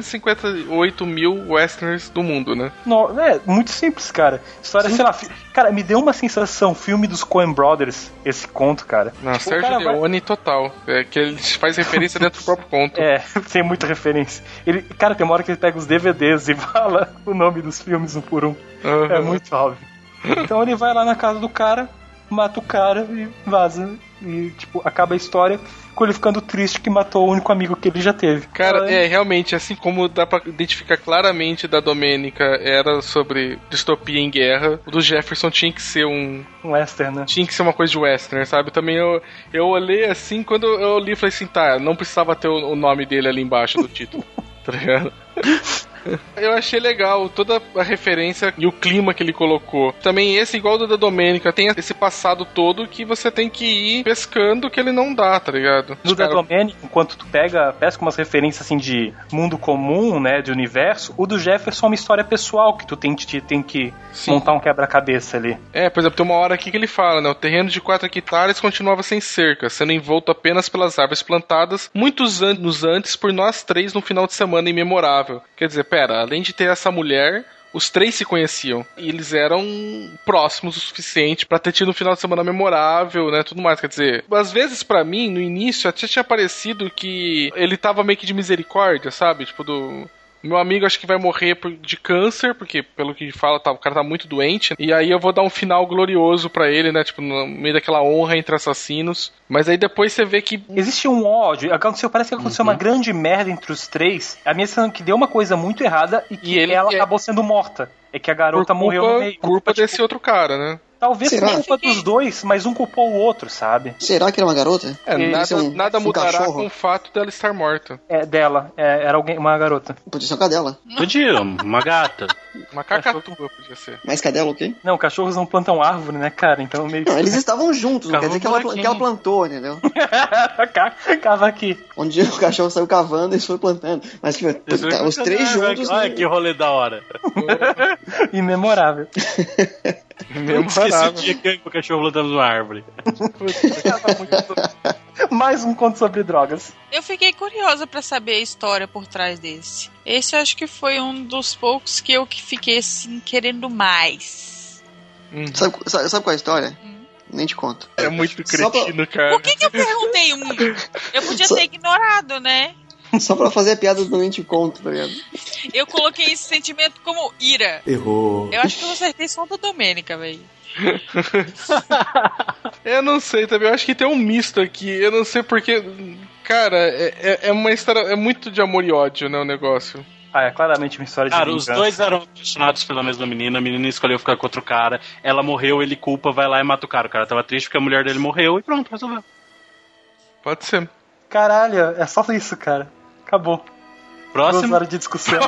358 mil westerns do mundo, né? É, muito simples, cara. História, sei lá... Cara, me deu uma sensação, filme dos Coen Brothers, esse conto, cara. Não, tipo, Sérgio Leone total. É que ele faz referência dentro do próprio conto. É, tem muita referência. Cara, tem uma hora que ele pega os DVDs e fala o nome dos filmes um por um. Uhum. É muito óbvio. Então ele vai lá na casa do cara, mata o cara e vaza. E, tipo, acaba a história com ele ficando triste que matou o único amigo que ele já teve. Cara, realmente, assim como dá pra identificar claramente da Domênica era sobre distopia em guerra, o do Jefferson tinha que ser um western, né? Tinha que ser uma coisa de western, sabe? Também eu olhei assim, quando eu li, falei assim, tá, não precisava ter o nome dele ali embaixo do título, tá ligado? Eu achei legal toda a referência e o clima que ele colocou. Também esse, igual do da Domênica, tem esse passado todo que você tem que ir pescando que ele não dá, tá ligado? No da Domênica, enquanto tu pesca umas referências assim de mundo comum, né, de universo, o do Jefferson é uma história pessoal que tu tem que montar um quebra-cabeça ali. Por exemplo, tem uma hora aqui que ele fala, né, o terreno de 4 hectares continuava sem cerca, sendo envolto apenas pelas árvores plantadas muitos anos antes por nós três num final de semana imemorável. Quer dizer, além de ter essa mulher, os três se conheciam. E eles eram próximos o suficiente pra ter tido um final de semana memorável, né? Tudo mais. Quer dizer, às vezes pra mim, no início, até tinha parecido que ele tava meio que de misericórdia, sabe? Tipo, meu amigo acho que vai morrer de câncer, porque pelo que fala, o cara tá muito doente. E aí eu vou dar um final glorioso pra ele, né? Tipo, no meio daquela honra entre assassinos. Mas aí depois você vê que existe um ódio. Parece que aconteceu uma grande merda entre os três. A minha sensação é que deu uma coisa muito errada e que ela acabou sendo morta. É que a garota morreu no meio. Culpa desse outro cara, né? Talvez por culpa dos dois, mas um culpou o outro, sabe? Será que era uma garota? Nada mudará com o fato dela estar morta. Era uma garota. Podia ser uma cadela. Podia, uma gata. Uma cacatua podia ser. Mas cadela o quê? Não, cachorros não plantam árvore, né, cara? Então meio que... Não, eles estavam juntos, não quer dizer que ela plantou, entendeu? Cava aqui. Um dia o cachorro saiu cavando e foi plantando. Mas tipo, os três juntos... Olha que rolê da hora. Imemorável. Esqueci o dia que o cachorro plantando uma árvore. Mais um conto sobre drogas. Eu fiquei curiosa pra saber a história por trás desse. Esse eu acho que foi um dos poucos que eu fiquei assim querendo mais. Sabe qual é a história? Nem te conto. É muito cretino, cara. Por que eu perguntei um? Eu podia ter ignorado, né? Só pra fazer a piada do nem te conto, tá ligado? Eu coloquei esse sentimento como ira. Errou. Eu acho que eu acertei só da Domênica, velho. Eu não sei também, eu acho que tem um misto aqui. Eu não sei porque. Cara, é uma história. É muito de amor e ódio, né? O negócio. É claramente uma história de vingança. Os dois eram apaixonados pela mesma menina. A menina escolheu ficar com outro cara. Ela morreu, ele culpa, vai lá e mata o cara. O cara tava triste porque a mulher dele morreu e pronto, resolveu. Pode ser. Caralho, é só isso, cara. Acabou. Próximo. 2 horas de discussão.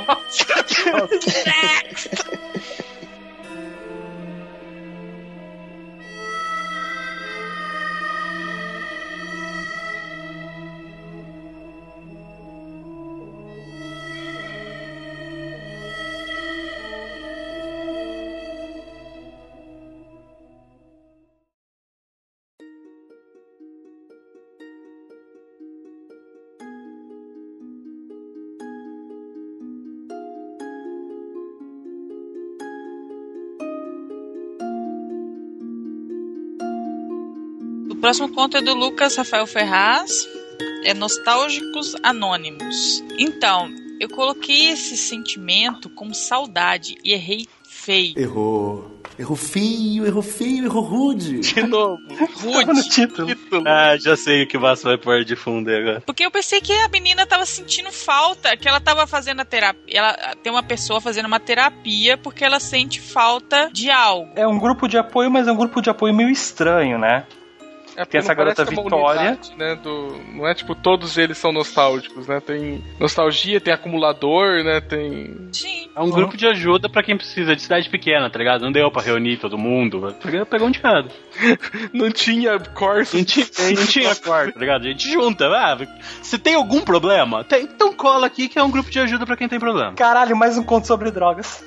O próximo conto é do Lucas Rafael Ferraz. É Nostálgicos Anônimos. Então, eu coloquei esse sentimento como saudade e errei feio. Errou. Errou feio, errou rude. De novo. Rude. No título. Ah, já sei o que o Márcio vai pôr de fundo aí agora. Porque eu pensei que a menina tava sentindo falta, que ela tava fazendo a terapia. Ela tem uma pessoa fazendo uma terapia porque ela sente falta de algo. É um grupo de apoio, mas é um grupo de apoio meio estranho, né? Tem essa garota Vitória. Unidade, né, não é tipo, todos eles são nostálgicos, né? Tem nostalgia, tem acumulador, né? Tem. Sim. É um grupo de ajuda pra quem precisa de cidade pequena, tá ligado? Não deu pra reunir todo mundo. Pegou um de cada. Não tinha Corsa. Não tinha quarto, tá ligado? A gente junta. Se tem algum problema, então cola aqui que é um grupo de ajuda pra quem tem problema. Caralho, mais um conto sobre drogas.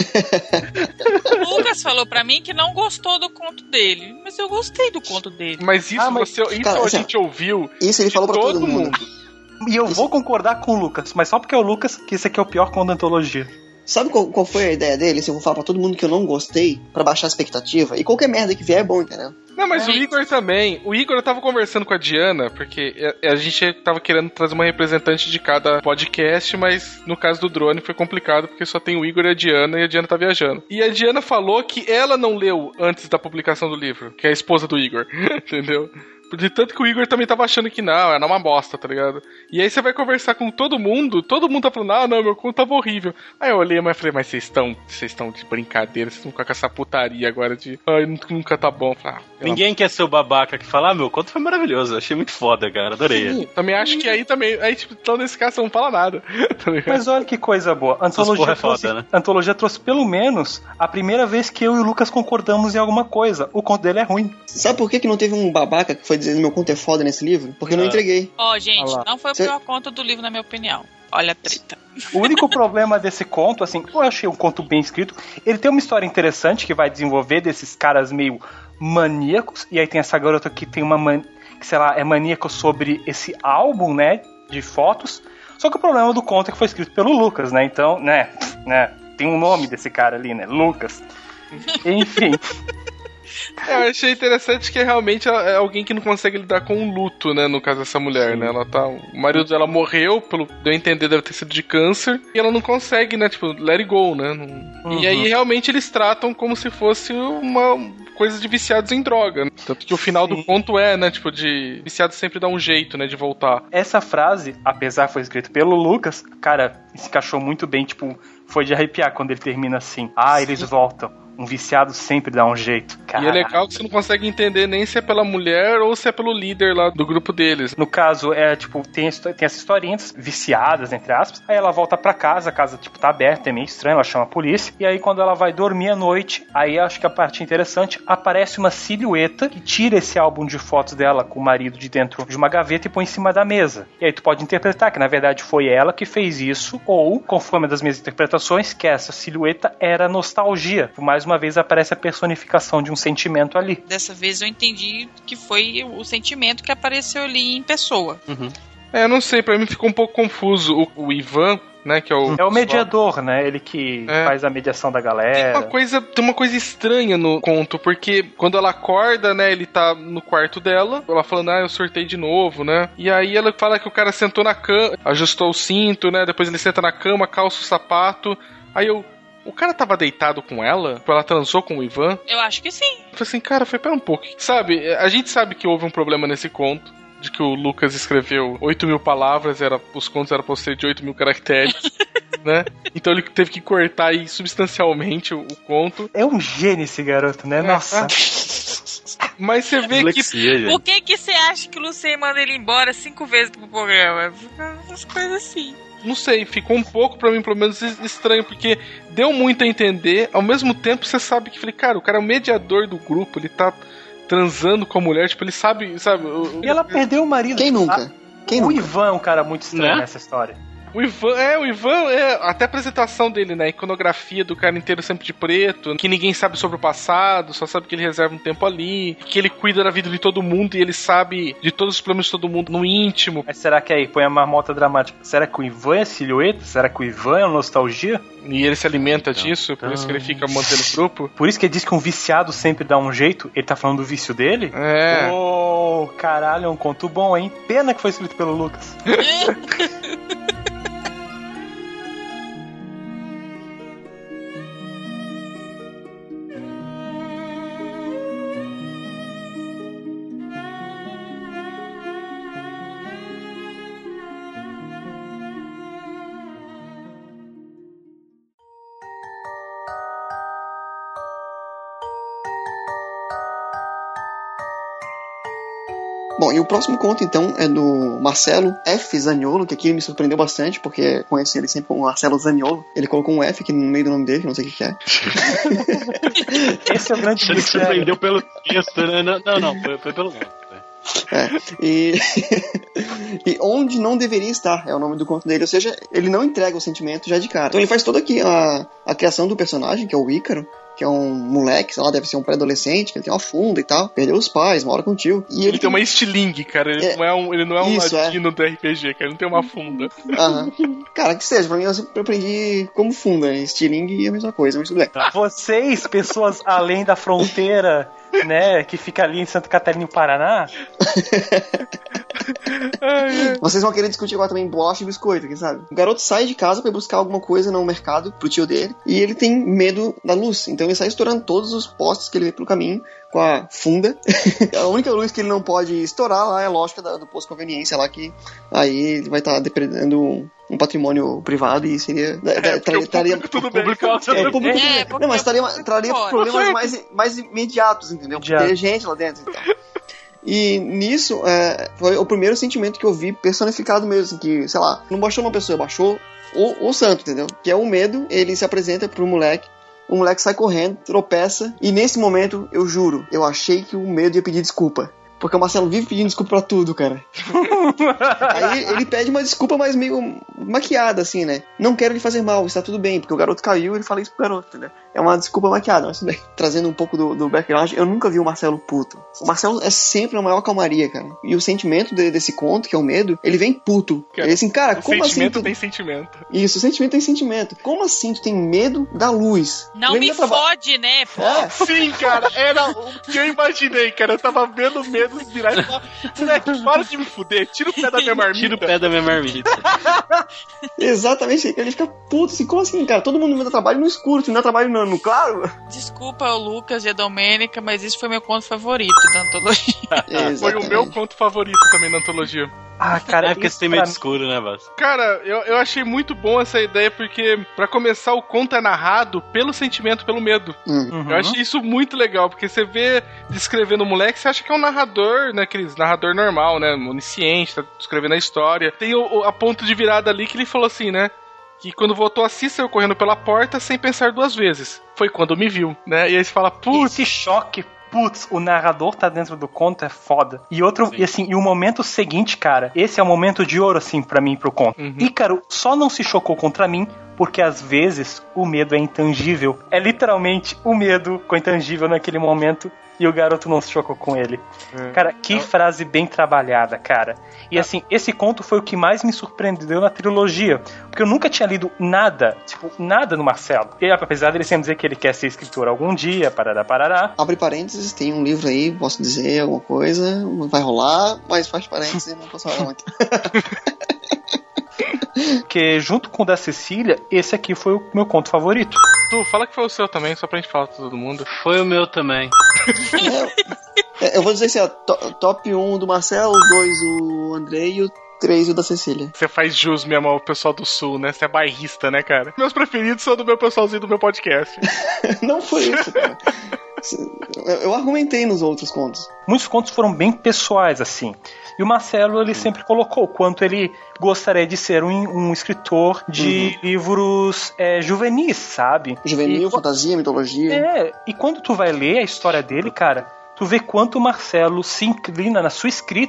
O Lucas falou pra mim que não gostou do conto dele, mas eu gostei do conto dele. Mas isso, cara, a gente ouviu. Isso ele falou pra todo mundo. E eu vou concordar com o Lucas, mas só porque é o Lucas que esse aqui é o pior conto da antologia. Sabe qual foi a ideia dele? Se eu vou falar pra todo mundo que eu não gostei, pra baixar a expectativa, e qualquer merda que vier é bom, entendeu? Não, mas o Igor também. O Igor, eu tava conversando com a Diana, porque a gente tava querendo trazer uma representante de cada podcast, mas no caso do drone foi complicado, porque só tem o Igor e a Diana tá viajando. E a Diana falou que ela não leu antes da publicação do livro, que é a esposa do Igor, entendeu? De tanto que o Igor também tava achando que não, era uma bosta, tá ligado? E aí você vai conversar com todo mundo tá falando, não, meu conto tava horrível. Aí eu olhei, mas falei, mas vocês estão de brincadeira, vocês estão com essa putaria agora de, nunca tá bom. Falei, ninguém quer ser o babaca que fala, meu conto foi maravilhoso, achei muito foda, cara, adorei ele. Também acho que aí tipo, então nesse caso você não fala nada, tá ligado? Mas olha que coisa boa, a antologia trouxe pelo menos a primeira vez que eu e o Lucas concordamos em alguma coisa, o conto dele é ruim. Sabe por que não teve um babaca que foi dizendo meu conto é foda nesse livro? Porque eu não entreguei. Gente, não foi o pior conto do livro, na minha opinião. Olha a treta. O único problema desse conto, assim, eu achei um conto bem escrito. Ele tem uma história interessante que vai desenvolver desses caras meio maníacos. E aí tem essa garota que tem que, sei lá, é maníaco sobre esse álbum, né, de fotos. Só que o problema do conto é que foi escrito pelo Lucas, né? Então, né, tem um nome desse cara ali, né? Lucas. Enfim. Eu achei interessante que realmente é alguém que não consegue lidar com o luto, né? No caso dessa mulher, né? O marido dela morreu, deu a entender, deve ter sido de câncer, e ela não consegue, né? Tipo, let it go, né? E aí realmente eles tratam como se fosse uma coisa de viciados em droga, né? Tanto que o final do conto é, né? Tipo, de viciados sempre dá um jeito, né? De voltar. Essa frase, apesar que foi escrita pelo Lucas, cara, se encaixou muito bem, tipo, foi de arrepiar quando ele termina assim. Eles voltam. Um viciado sempre dá um jeito. Caraca. E é legal que você não consegue entender nem se é pela mulher ou se é pelo líder lá do grupo deles. No caso, tipo, tem essas historinhas viciadas, entre aspas. Aí ela volta pra casa, a casa, tipo, tá aberta, é meio estranho, ela chama a polícia. E aí, quando ela vai dormir à noite, aí acho que a parte interessante, aparece uma silhueta que tira esse álbum de fotos dela com o marido de dentro de uma gaveta e põe em cima da mesa. E aí tu pode interpretar que, na verdade, foi ela que fez isso, ou, conforme das minhas interpretações, que essa silhueta era nostalgia. Por mais uma vez aparece a personificação de um sentimento ali. Dessa vez eu entendi que foi o sentimento que apareceu ali em pessoa. Uhum. Eu não sei, pra mim ficou um pouco confuso. O Ivan, né, que é o mediador, né? Ele que faz a mediação da galera. Tem uma coisa estranha no conto, porque quando ela acorda, né, ele tá no quarto dela, ela falando, eu sortei de novo, né? E aí ela fala que o cara sentou na cama, ajustou o cinto, né? Depois ele senta na cama, calça o sapato. Aí o cara tava deitado com ela? Ela transou com o Ivan? Eu acho que sim. Eu falei assim, cara, pera um pouco. Sabe, a gente sabe que houve um problema nesse conto, de que o Lucas escreveu 8.000 palavras, os contos eram pra ser de 8.000 caracteres, né? Então ele teve que cortar aí substancialmente o conto. É um gênio esse garoto, né? Nossa. Mas você vê que... Por que você acha que o Lucien manda ele embora 5 vezes pro programa? Umas coisas assim. Não sei, ficou um pouco pra mim, pelo menos, estranho, porque deu muito a entender, ao mesmo tempo você sabe que, cara, o cara é o mediador do grupo, ele tá transando com a mulher, tipo, ele sabe... E ela perdeu o marido. Quem nunca? O Ivan é um cara muito estranho nessa história. O Ivan até a apresentação dele, né? A iconografia do cara inteiro sempre de preto, que ninguém sabe sobre o passado, só sabe que ele reserva um tempo ali, que ele cuida da vida de todo mundo e ele sabe de todos os problemas de todo mundo no íntimo. Mas será que aí põe a marmota dramática? Será que o Ivan é silhueta? Será que o Ivan é nostalgia? E ele se alimenta disso, por isso que ele fica mantendo o grupo. Por isso que ele diz que um viciado sempre dá um jeito. Ele tá falando do vício dele? É. Oh, caralho, é um conto bom, hein? Pena que foi escrito pelo Lucas. Bom, e o próximo conto, então, é do Marcelo F. Zaniolo, que aqui me surpreendeu bastante, porque conheci ele sempre como Marcelo Zaniolo. Ele colocou um F aqui no meio do nome dele, que não sei o que é. Esse é o grande mistério. Ele surpreendeu pelo texto, né? Não, foi pelo nome. E onde não deveria estar é o nome do conto dele, ou seja, ele não entrega o sentimento já de cara. Então ele faz toda aqui a criação do personagem, que é o Ícaro, que é um moleque, sei lá, deve ser um pré-adolescente, que ele tem uma funda e tal, perdeu os pais, mora com o tio. E ele tem uma estilingue, cara, ele não é um ladino do RPG, cara, ele não tem uma funda. Cara, que seja, pra mim eu sempre aprendi como funda, estilingue é a mesma coisa, mas tudo bem. Vocês, pessoas além da fronteira, né, que fica ali em Santa Catarina, no Paraná. Vocês vão querer discutir agora também bolacha e biscoito, quem sabe? O garoto sai de casa pra ir buscar alguma coisa no mercado pro tio dele, e ele tem medo da luz, então ele sai estourando todos os postes que ele vê pelo caminho com a funda. A única luz que ele não pode estourar lá é a lógica do posto de conveniência lá, que aí ele vai estar depredando um patrimônio privado e seria... traria problemas mais imediatos, entendeu? Ter gente lá dentro e tal. E nisso, foi o primeiro sentimento que eu vi personificado mesmo, assim, que, sei lá, não baixou uma pessoa, baixou o santo, entendeu? Que é o medo, ele se apresenta pro moleque, o moleque sai correndo, tropeça, e nesse momento, eu juro, eu achei que o medo ia pedir desculpa. Porque o Marcelo vive pedindo desculpa pra tudo, cara. Aí ele pede uma desculpa, mas meio maquiada, assim, né? Não quero lhe fazer mal, está tudo bem. Porque o garoto caiu e ele fala isso pro garoto, entendeu? É uma desculpa maquiada, mas tudo bem. Trazendo um pouco do background, eu nunca vi o Marcelo puto. O Marcelo é sempre a maior calmaria, cara. E o sentimento desse conto, que é o medo, ele vem puto. Ele assim, cara, como assim? Sentimento tem sentimento. Isso, o sentimento tem sentimento. Como assim tu tem medo da luz? Não me fode, né? Sim, cara, era o que eu imaginei, cara. Eu tava vendo medo virar e falar, moleque, para de me fuder, tira o pé da minha marmita. Tira o pé da minha marmita. Exatamente, ele fica puto, assim, como assim, cara? Todo mundo me dá trabalho no escuro, tu me dá trabalho no claro? Desculpa o Lucas e a Domênica, mas isso foi meu conto favorito da antologia. Foi o meu conto favorito também da antologia. Ah, cara, é porque você tem medo escuro, né, Bas? Cara, eu achei muito bom essa ideia, porque pra começar o conto é narrado pelo sentimento, pelo medo. Eu achei isso muito legal, porque você vê descrevendo o moleque, você acha que é um narrador, né, aquele narrador normal, né, onisciente, tá descrevendo a história. Tem a ponto de virada ali que ele falou assim, né, que quando voltou a si, saiu correndo pela porta sem pensar duas vezes. Foi quando me viu, né, e aí você fala, putz... Esse choque... Putz, o narrador tá dentro do conto, é foda. E outro, e assim, e o momento seguinte, cara, esse é o momento de ouro, assim, pra mim, pro conto. Ícaro só não se chocou contra mim, porque às vezes o medo é intangível. É literalmente o medo com intangível naquele momento, e o garoto não se chocou com ele. Cara, que frase bem trabalhada, cara. E assim, esse conto foi o que mais me surpreendeu na trilogia, porque eu nunca tinha lido nada, tipo, nada no Marcelo. E apesar dele sempre dizer que ele quer ser escritor algum dia, parará. Abre parênteses, tem um livro aí, posso dizer alguma coisa, vai rolar, mas faz parênteses, não posso falar muito. Porque junto com o da Cecília, esse aqui foi o meu conto favorito. Tu, fala que foi o seu também, só pra gente falar pra todo mundo. Foi o meu também. Eu vou dizer assim, ó, top 1 do Marcelo, 2 o Andrei e o 3 o da Cecília. Você faz jus mesmo ao pessoal do Sul, né? Você é bairrista, né, cara? Meus preferidos são do meu pessoalzinho do meu podcast. Não foi isso, cara. Eu argumentei nos outros contos. Muitos contos foram bem pessoais, assim. E o Marcelo, ele sempre colocou o quanto ele gostaria de ser um escritor de livros juvenis, sabe? Juvenil, fantasia, mitologia. E quando tu vai ler a história dele, cara, tu vê quanto o Marcelo se inclina na sua escrita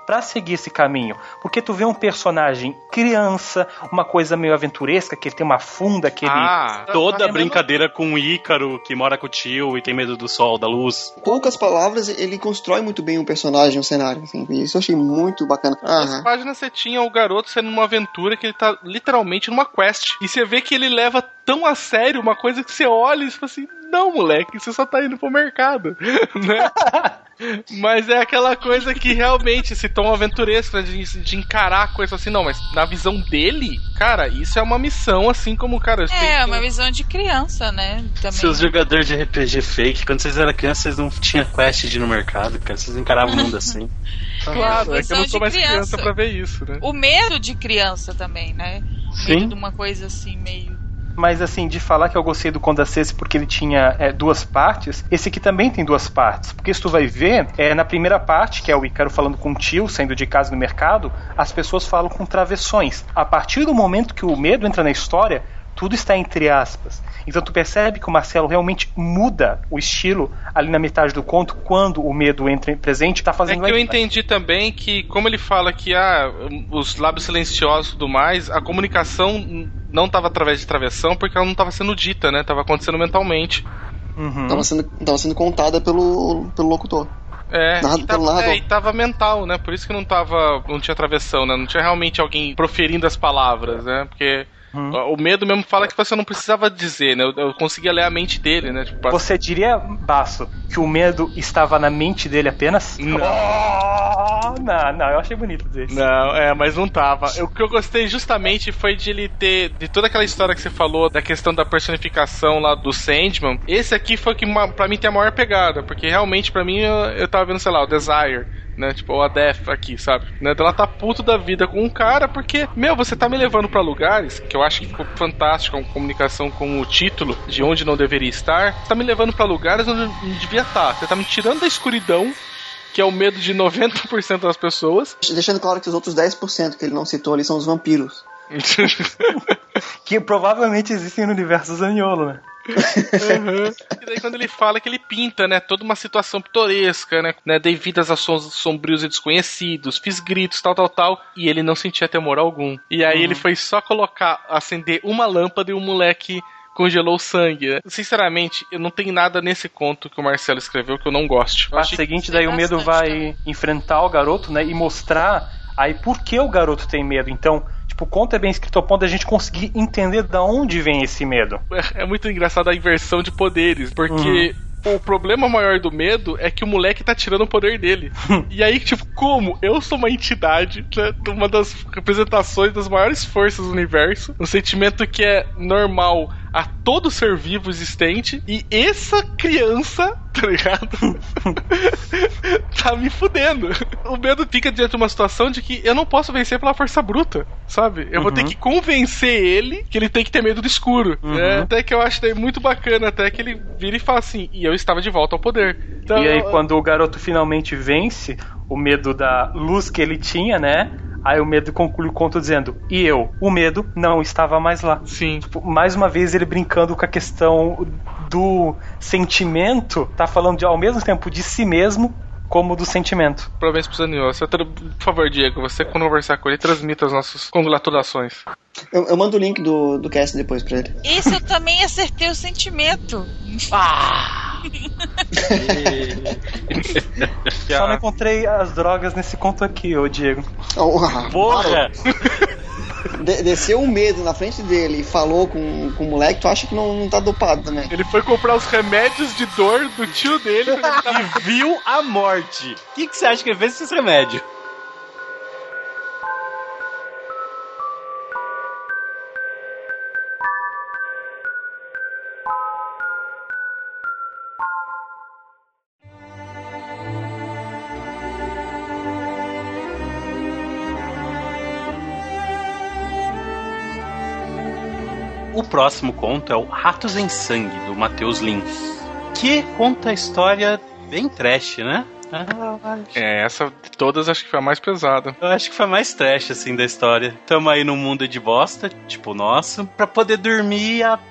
pra seguir esse caminho. Porque tu vê um personagem criança, uma coisa meio aventuresca, que ele tem uma funda, que ele... Toda brincadeira com o Ícaro, que mora com o tio e tem medo do sol, da luz. Poucas palavras, ele constrói muito bem um personagem, um cenário, assim. Isso eu achei muito bacana. Nessa página você tinha o garoto sendo numa aventura que ele tá literalmente numa quest. E você vê que ele leva tão a sério uma coisa que você olha e fala assim, não, moleque, você só tá indo pro mercado, né? Mas é aquela coisa que realmente se toma aventuresca de encarar a coisa assim, não, mas na visão dele, cara, isso é uma missão, assim como, cara... uma visão de criança, né? Também. Seus jogadores de RPG fake, quando vocês eram crianças, vocês não tinham quest de ir no mercado, cara, vocês encaravam o mundo assim. Claro, é que eu não sou mais criança pra ver isso, né? O medo de criança também, né? O medo de uma coisa assim, meio... Mas assim, de falar que eu gostei do Condacese porque ele tinha duas partes, esse aqui também tem duas partes. Porque se tu vai ver, na primeira parte, que é o Ícaro falando com o tio, saindo de casa no mercado, as pessoas falam com travessões. A partir do momento que o medo entra na história, tudo está entre aspas. Então tu percebe que o Marcelo realmente muda o estilo ali na metade do conto, quando o medo entra presente, tá fazendo... É que eu entendi também que, como ele fala que os lábios silenciosos e tudo mais, a comunicação não estava através de travessão, porque ela não estava sendo dita, né? Tava acontecendo mentalmente. Tava sendo contada pelo locutor. E tava mental, né? Por isso que não tinha travessão, né? Não tinha realmente alguém proferindo as palavras, né? Porque... O medo mesmo fala que você não precisava dizer, né? Eu conseguia ler a mente dele, né? Tipo, você diria, Basso, que o medo estava na mente dele apenas? Não. Não, eu achei bonito dizer isso. Não, mas não tava. O que eu gostei justamente foi de ele ter, de toda aquela história que você falou, da questão da personificação lá do Sandman, esse aqui foi que pra mim tem a maior pegada, porque realmente pra mim eu tava vendo, sei lá, o Desire, né, tipo, o Adef aqui, sabe? Né? Ela tá puto da vida com um cara porque, você tá me levando pra lugares, que eu acho que ficou fantástico a comunicação com o título, de onde não deveria estar, você tá me levando pra lugares onde não devia estar. Você tá me tirando da escuridão, que é o medo de 90% das pessoas. Deixando claro que os outros 10% que ele não citou ali são os vampiros. Que provavelmente existem no universo Zaniolo, né? E daí quando ele fala que ele pinta, né, toda uma situação pitoresca, né, dei vidas a sons sombrios e desconhecidos, fiz gritos, tal, e ele não sentia temor algum. E aí ele foi só acender uma lâmpada e o moleque congelou o sangue, né? Sinceramente, eu não tenho nada nesse conto que o Marcelo escreveu que eu não gosto. No seguinte, daí o medo vai enfrentar o garoto, né, e mostrar aí por que o garoto tem medo. Então, o conto é bem escrito ao ponto de a gente conseguir entender de onde vem esse medo. É muito engraçado a inversão de poderes, porque o problema maior do medo é que o moleque tá tirando o poder dele. E aí, como eu sou uma entidade, né, uma das representações das maiores forças do universo, um sentimento que é normal a todo ser vivo existente, e essa criança, tá ligado? Tá me fudendo. O medo fica diante de uma situação de que eu não posso vencer pela força bruta, sabe? Eu vou ter que convencer ele que ele tem que ter medo do escuro. Né? Até que eu acho muito bacana, até que ele vira e fala assim, e eu estava de volta ao poder. Então, e aí quando o garoto finalmente vence o medo da luz que ele tinha, né? Aí o medo conclui o conto dizendo, o medo não estava mais lá. Sim. Mais uma vez ele brincando com a questão do sentimento, tá falando ao mesmo tempo de si mesmo como do sentimento. Parabéns pro Zanio. Por favor, Diego, você quando conversar com ele, transmita as nossas congratulações. Eu mando o link do cast depois pra ele. Esse eu também acertei o sentimento. Só não encontrei as drogas nesse conto aqui, ô Diego. Porra! Desceu um medo na frente dele e falou com o moleque, tu acha que não tá dopado também? Ele foi comprar os remédios de dor do tio dele e viu a morte. O que você acha que ele fez esses remédios? O próximo conto é o Ratos em Sangue, do Matheus Lins, que conta a história bem trash, né? Essa de todas acho que foi a mais pesada. Eu acho que foi a mais trash, assim, da história. Tamo aí num mundo de bosta, tipo o nosso, pra poder dormir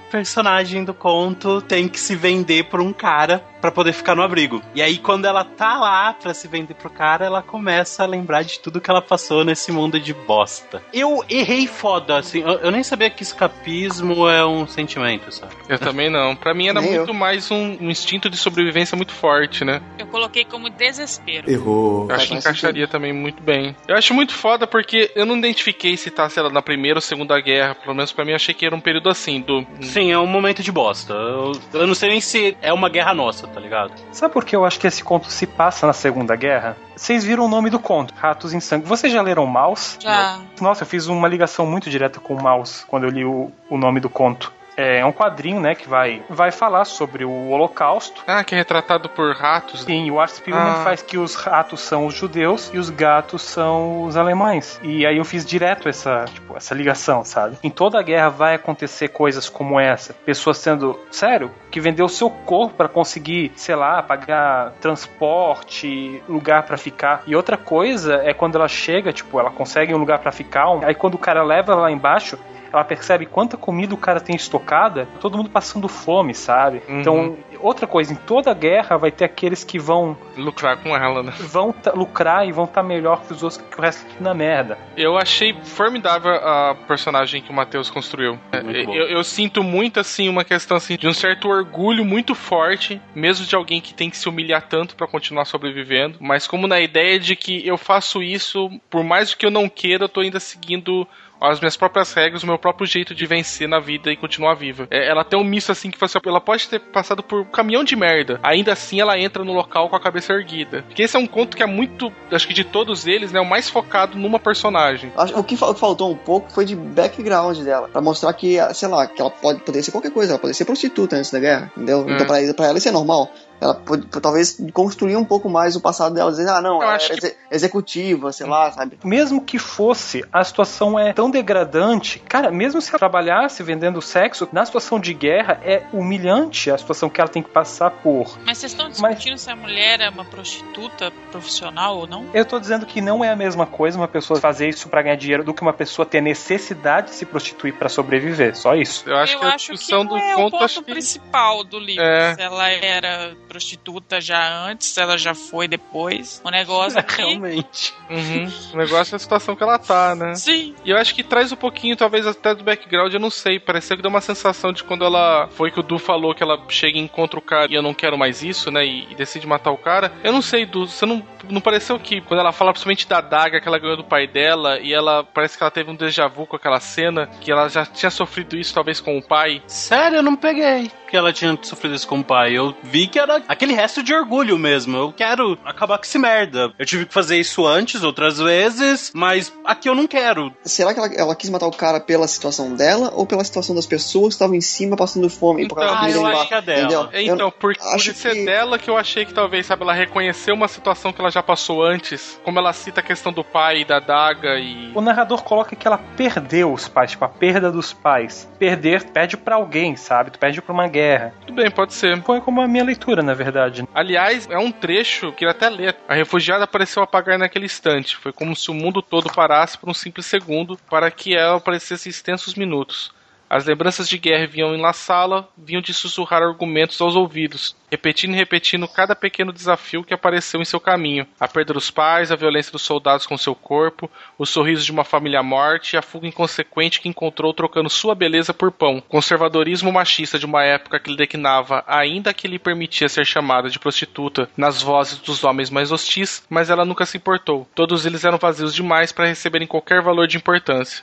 personagem do conto tem que se vender por um cara pra poder ficar no abrigo. E aí, quando ela tá lá pra se vender pro cara, ela começa a lembrar de tudo que ela passou nesse mundo de bosta. Eu errei foda, assim. Eu nem sabia que escapismo é um sentimento, sabe? Eu também não. Pra mim era muito mais um instinto de sobrevivência muito forte, né? Eu coloquei como desespero. Errou. Eu acho que encaixaria também muito bem. Eu acho muito foda porque eu não identifiquei se tá, sei lá, na Primeira ou Segunda Guerra. Pelo menos pra mim, eu achei que era um período assim, Sim, é um momento de bosta. Eu não sei nem se é uma guerra nossa, tá ligado? Sabe por que eu acho que esse conto se passa na Segunda Guerra? Vocês viram o nome do conto, Ratos em Sangue. Vocês já leram Maus? Já. Nossa, eu fiz uma ligação muito direta com o Maus quando eu li o nome do conto. É um quadrinho, né, que vai falar sobre o Holocausto. Ah, que é retratado por ratos. Sim, o Art Spiegelman faz que os ratos são os judeus e os gatos são os alemães. E aí eu fiz direto essa ligação, sabe? Em toda a guerra vai acontecer coisas como essa. Pessoas sendo, sério, que vendeu o seu corpo pra conseguir, sei lá, pagar transporte, lugar pra ficar. E outra coisa é quando ela chega, tipo, ela consegue um lugar pra ficar, aí quando o cara leva ela lá embaixo, ela percebe quanta comida o cara tem estocada, todo mundo passando fome, sabe? Uhum. Então, outra coisa, em toda guerra vai ter aqueles que vão lucrar com ela, né? Vão lucrar e vão estar melhor que os outros, que o resto na merda. Eu achei formidável a personagem que o Matheus construiu. Eu sinto muito, assim, uma questão assim, de um certo orgulho muito forte, mesmo de alguém que tem que se humilhar tanto pra continuar sobrevivendo, mas como na ideia de que eu faço isso, por mais do que eu não queira, eu tô ainda seguindo as minhas próprias regras, o meu próprio jeito de vencer na vida e continuar viva. Ela tem um misto assim que ela pode ter passado por um caminhão de merda, ainda assim ela entra no local com a cabeça erguida. Porque esse é um conto que é muito, acho que de todos eles, né, o mais focado numa personagem. O que faltou um pouco foi de background dela, pra mostrar que, sei lá, que ela poderia ser qualquer coisa, ela poderia ser prostituta antes da guerra, entendeu? Então pra ela isso é normal. Ela pode, talvez, construir um pouco mais o passado dela, dizer, não, ela era executiva, sei lá, sabe? Mesmo que fosse, a situação é tão degradante. Cara, mesmo se ela trabalhasse vendendo sexo, na situação de guerra, é humilhante a situação que ela tem que passar por. Mas vocês estão discutindo se a mulher é uma prostituta profissional ou não? Eu tô dizendo que não é a mesma coisa uma pessoa fazer isso pra ganhar dinheiro do que uma pessoa ter necessidade de se prostituir pra sobreviver, só isso. Eu acho que a discussão do é conto, o ponto principal do livro. Se ela era prostituta já antes, ela já foi depois. O negócio aqui... Realmente. O negócio é a situação que ela tá, né? Sim. E eu acho que traz um pouquinho, talvez até do background, eu não sei. Pareceu que deu uma sensação de quando ela... Foi que o Du falou que ela chega e encontra o cara e eu não quero mais isso, né? E decide matar o cara. Eu não sei, Du, você não pareceu que quando ela fala principalmente da adaga que ela ganhou do pai dela e ela... Parece que ela teve um déjà vu com aquela cena, que ela já tinha sofrido isso talvez com o pai. Sério, eu não peguei que ela tinha sofrido isso com o pai. Eu vi que era aquele resto de orgulho mesmo. Eu quero acabar com esse merda. Eu tive que fazer isso antes, outras vezes, mas aqui eu não quero. Será que ela quis matar o cara pela situação dela ou pela situação das pessoas que estavam em cima passando fome? Então, eu acho que é dela. Então, por ser dela que eu achei que talvez, sabe, ela reconheceu uma situação que ela já passou antes, como ela cita a questão do pai e da adaga e... O narrador coloca que ela perdeu os pais, tipo, a perda dos pais. Perde pra alguém, sabe? Tu perde pra uma guerra. Tudo bem, pode ser. Foi como a minha leitura, na verdade. Aliás, é um trecho que ele até lê. A refugiada pareceu apagar naquele instante. Foi como se o mundo todo parasse por um simples segundo para que ela aparecesse extensos minutos. As lembranças de guerra vinham enlaçá-la, vinham de sussurrar argumentos aos ouvidos, repetindo e repetindo cada pequeno desafio que apareceu em seu caminho. A perda dos pais, a violência dos soldados com seu corpo, o sorriso de uma família à morte e a fuga inconsequente que encontrou trocando sua beleza por pão. Conservadorismo machista de uma época que lhe declinava, ainda que lhe permitia ser chamada de prostituta nas vozes dos homens mais hostis, mas ela nunca se importou. Todos eles eram vazios demais para receberem qualquer valor de importância.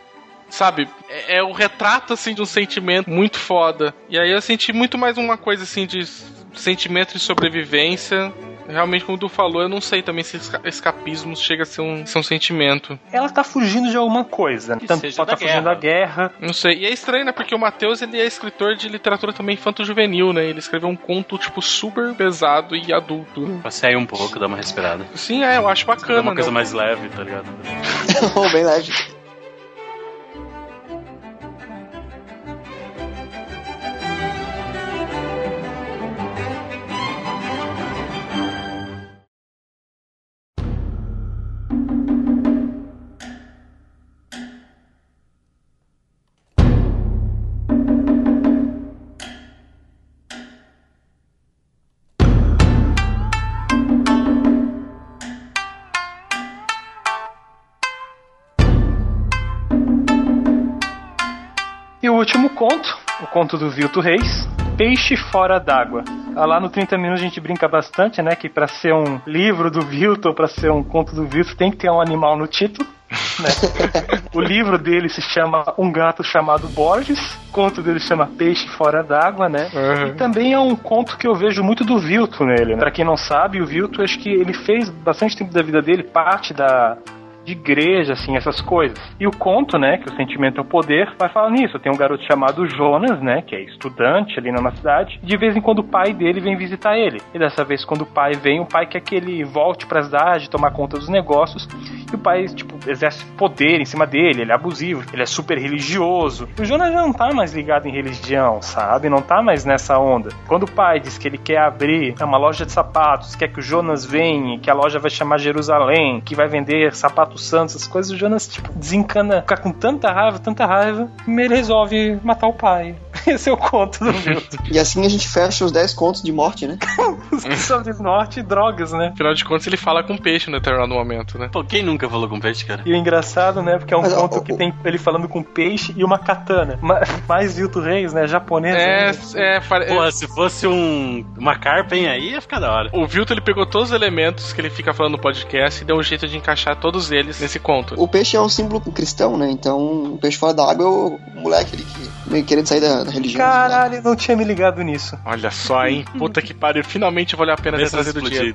Sabe, é o retrato, assim, de um sentimento muito foda. E aí eu senti muito mais uma coisa, assim, de sentimento de sobrevivência. Realmente, como tu falou, eu não sei também se escapismo chega a ser um sentimento. Ela tá fugindo de alguma coisa. Tanto pode tá fugindo da guerra. Não sei. E é estranho, né? Porque o Matheus, ele é escritor de literatura também infanto-juvenil, né? Ele escreveu um conto, tipo, super pesado e adulto. Passei um pouco, dá uma respirada. Sim, eu acho bacana. Uma coisa mais leve, tá ligado? Bem leve. E o último conto, o conto do Vilto Reis, Peixe Fora d'Água. Lá no 30 Minutos a gente brinca bastante, né? Que pra ser um livro do Vilto ou pra ser um conto do Vilto tem que ter um animal no título. Né? O livro dele se chama Um Gato Chamado Borges. O conto dele se chama Peixe Fora d'Água, né? E também é um conto que eu vejo muito do Vilto nele, né? Pra quem não sabe, o Vilto, acho que ele fez bastante tempo da vida dele parte de igreja, assim, essas coisas. E o conto, né, que o sentimento é o poder, vai falar nisso. Tem um garoto chamado Jonas, né, que é estudante ali numa cidade. De vez em quando o pai dele vem visitar ele. E dessa vez, quando o pai vem, o pai quer que ele volte pra cidade, tomar conta dos negócios. E o pai, tipo, exerce poder em cima dele. Ele é abusivo, ele é super religioso. E o Jonas já não tá mais ligado em religião, sabe? Não tá mais nessa onda. Quando o pai diz que ele quer abrir uma loja de sapatos, quer que o Jonas venha, que a loja vai chamar Jerusalém, que vai vender sapatos santos, essas coisas, o Jonas, tipo, desencana, fica com tanta raiva, e ele resolve matar o pai. Esse é o conto do Vilto. E assim a gente fecha os 10 contos de morte, né? São de morte e drogas, né? Afinal de contas, ele fala com peixe no determinado momento, né? Pô, quem nunca falou com peixe, cara? E o engraçado, né? Porque é um conto que tem ele falando com peixe e uma katana. Mais Vilto Reis, né? Japonês. Pô, se fosse uma carpen aí, ia ficar da hora. O Vilto, ele pegou todos os elementos que ele fica falando no podcast e deu um jeito de encaixar todos eles nesse conto. O peixe é um símbolo cristão, né? Então, o peixe fora da água é o moleque ali que meio querendo sair da religião. Caralho, não tinha me ligado nisso. Olha só, hein? Puta que pariu. Finalmente valeu a pena ter trazido o dia.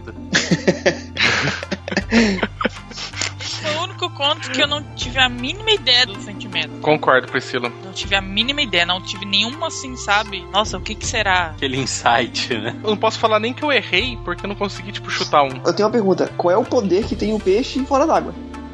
Foi o único conto que eu não tive a mínima ideia do sentimento. Concordo, Priscila. Não tive a mínima ideia, não tive nenhuma assim, sabe? Nossa, o que será? Aquele insight, né? Eu não posso falar nem que eu errei, porque eu não consegui, tipo, chutar um. Eu tenho uma pergunta. Qual é o poder que tem o peixe fora d'água?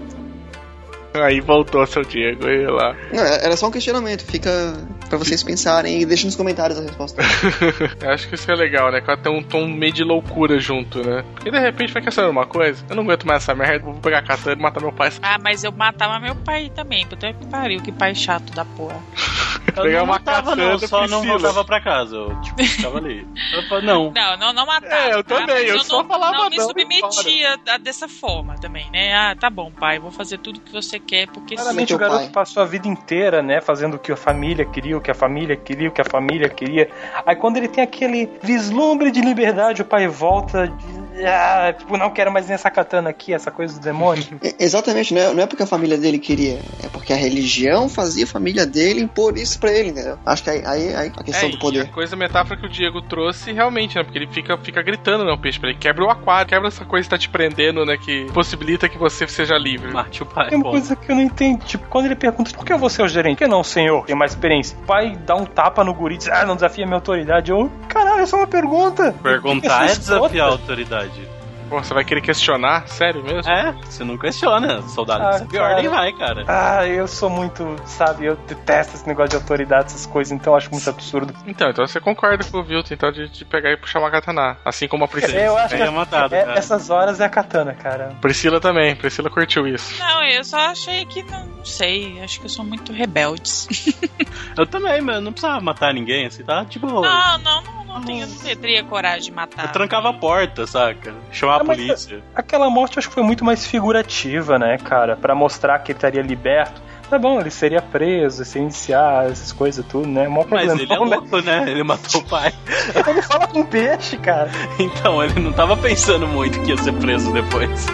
Aí voltou seu Diego, aí lá. Não, era só um questionamento. Fica pra vocês pensarem e deixem nos comentários a resposta. Eu acho que isso é legal, né? Que tem um tom meio de loucura junto, né? Porque de repente vai querer uma coisa. Eu não aguento mais essa merda, vou pegar a katana e matar meu pai. Ah, mas eu matava meu pai também. Puta que pariu, que pai chato da porra. Eu não matava, não, só não voltava pra casa. Eu, tipo, ficava ali. Eu falei, não. Não matava. É, eu também, eu só falava não. Não me submetia dessa forma também, né? Ah, tá bom, pai, vou fazer tudo que você quer, porque claramente o garoto passou a vida inteira, né, fazendo o que a família queria, o que a família queria, o que a família queria. Aí quando ele tem aquele vislumbre de liberdade, o pai volta, tipo, não quero mais nessa katana aqui, essa coisa do demônio. Exatamente, não é porque a família dele queria, é porque a religião fazia a família dele impor isso pra ele, entendeu? Acho que aí a questão do poder. A coisa, a metáfora que o Diego trouxe, realmente, né, porque ele fica gritando, né, o peixe pra ele, quebra o aquário, quebra essa coisa que tá te prendendo, né, que possibilita que você seja livre. Mate o pai. Tem uma coisa que eu não entendo, tipo, quando ele pergunta, por que eu vou ser o gerente? Por que não, senhor? Tem mais experiência. O pai dá um tapa no guri e diz, não desafia a minha autoridade. Caralho, é só uma pergunta. Perguntar é desafiar a autoridade. Pô, você vai querer questionar? Sério mesmo? É, você não questiona. Soldado de ordem vai, cara. Eu sou muito, sabe, eu detesto esse negócio de autoridade, essas coisas, então eu acho muito absurdo. Então você concorda com o Vilto, então, de pegar e puxar uma katana. Assim como a Priscila. Eu acho que essas horas é a katana, cara. Priscila também, Priscila curtiu isso. Não, eu só achei que, não sei, acho que eu sou muito rebeldes. Eu também, mas não precisava matar ninguém, assim, tá? Tipo... Não teria coragem de matar. Eu trancava a porta, saca? Chamava a polícia. Aquela morte acho que foi muito mais figurativa, né, cara? Pra mostrar que ele estaria liberto. Tá bom, ele seria preso, se iniciar, essas coisas tudo, né? Mas ele é louco, né? Ele matou o pai. Ele fala com peixe, cara. Então, ele não tava pensando muito que ia ser preso depois.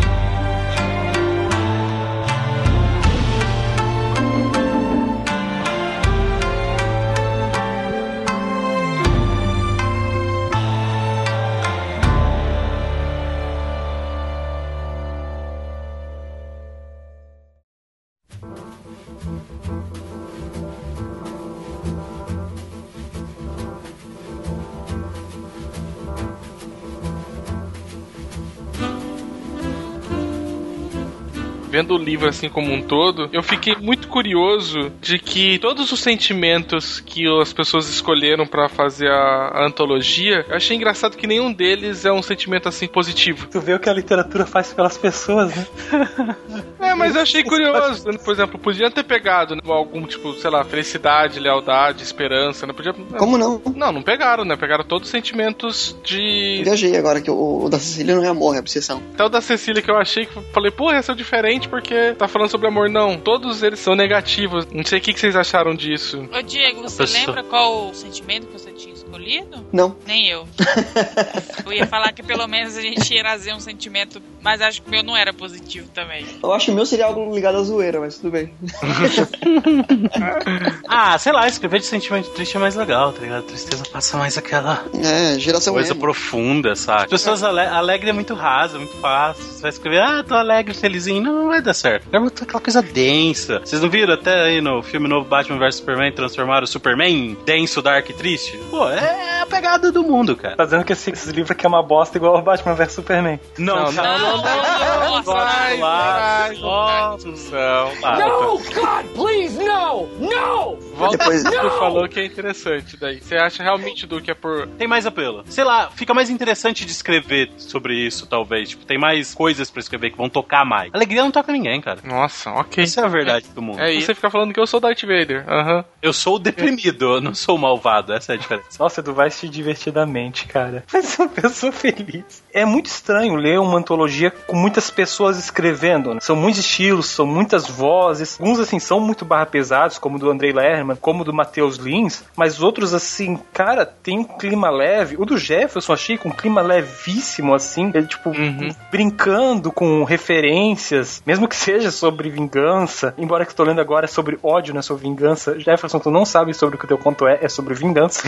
Vendo o livro assim como um todo, eu fiquei muito curioso de que todos os sentimentos que as pessoas escolheram pra fazer a antologia, eu achei engraçado que nenhum deles é um sentimento assim positivo. Tu vê o que a literatura faz pelas pessoas, né? Mas eu achei curioso. Por exemplo, podiam ter pegado, né, algum tipo, sei lá, felicidade, lealdade, esperança, né? Podia... Como não? Não pegaram, né? Pegaram todos os sentimentos de... Viajei agora, que o da Cecília não é amor, é obsessão. Até o da Cecília que eu achei, que falei, porra, esse é o diferente, simplesmente porque tá falando sobre amor. Não, todos eles são negativos. Não sei o que vocês acharam disso. Ô Diego, você lembra qual o sentimento que você tinha escolhido? Não. Nem eu. Eu ia falar que pelo menos a gente ia trazer um sentimento, mas acho que o meu não era positivo também. Eu acho que o meu seria algo ligado à zoeira, mas tudo bem. Sei lá, escrever de sentimento triste é mais legal, tá ligado? A tristeza passa mais aquela geração coisa emo. Profunda, sabe? As pessoas alegre é muito raso, muito fácil. Você vai escrever, tô alegre, felizinho, não vai dar certo. É aquela coisa densa. Vocês não viram até aí no filme novo Batman vs Superman transformaram o Superman denso, dark e triste? Pô, é a pegada do mundo, cara. Tá dizendo que esse livro aqui é uma bosta igual o Batman vs Superman. Não. No, God, please, no! No! Volta depois que tu falou que é interessante daí. Você acha realmente do que é por... Tem mais apelo. Sei lá, fica mais interessante de escrever sobre isso, talvez. Tipo, tem mais coisas pra escrever que vão tocar mais. Alegria não toca ninguém, cara. Nossa, ok. Essa é a verdade do mundo. Você fica falando que eu sou Darth Vader. Eu sou o deprimido, eu não sou o malvado. Essa é a diferença. Nossa, tu vai se divertidamente, cara. Mas uma pessoa feliz. É muito estranho ler uma antologia com muitas pessoas escrevendo, né? São muitos estilos, são muitas vozes. Alguns, assim, são muito barra pesados, como o do Andrei Lerman, como o do Matheus Lins. Mas outros, assim, cara, tem um clima leve. O do Jefferson, achei com um clima levíssimo, assim. Ele, tipo, brincando com referências, mesmo que seja sobre vingança. Embora que estou lendo agora é sobre ódio, não é sobre vingança. Jefferson, tu não sabe sobre o que o teu conto é sobre vingança.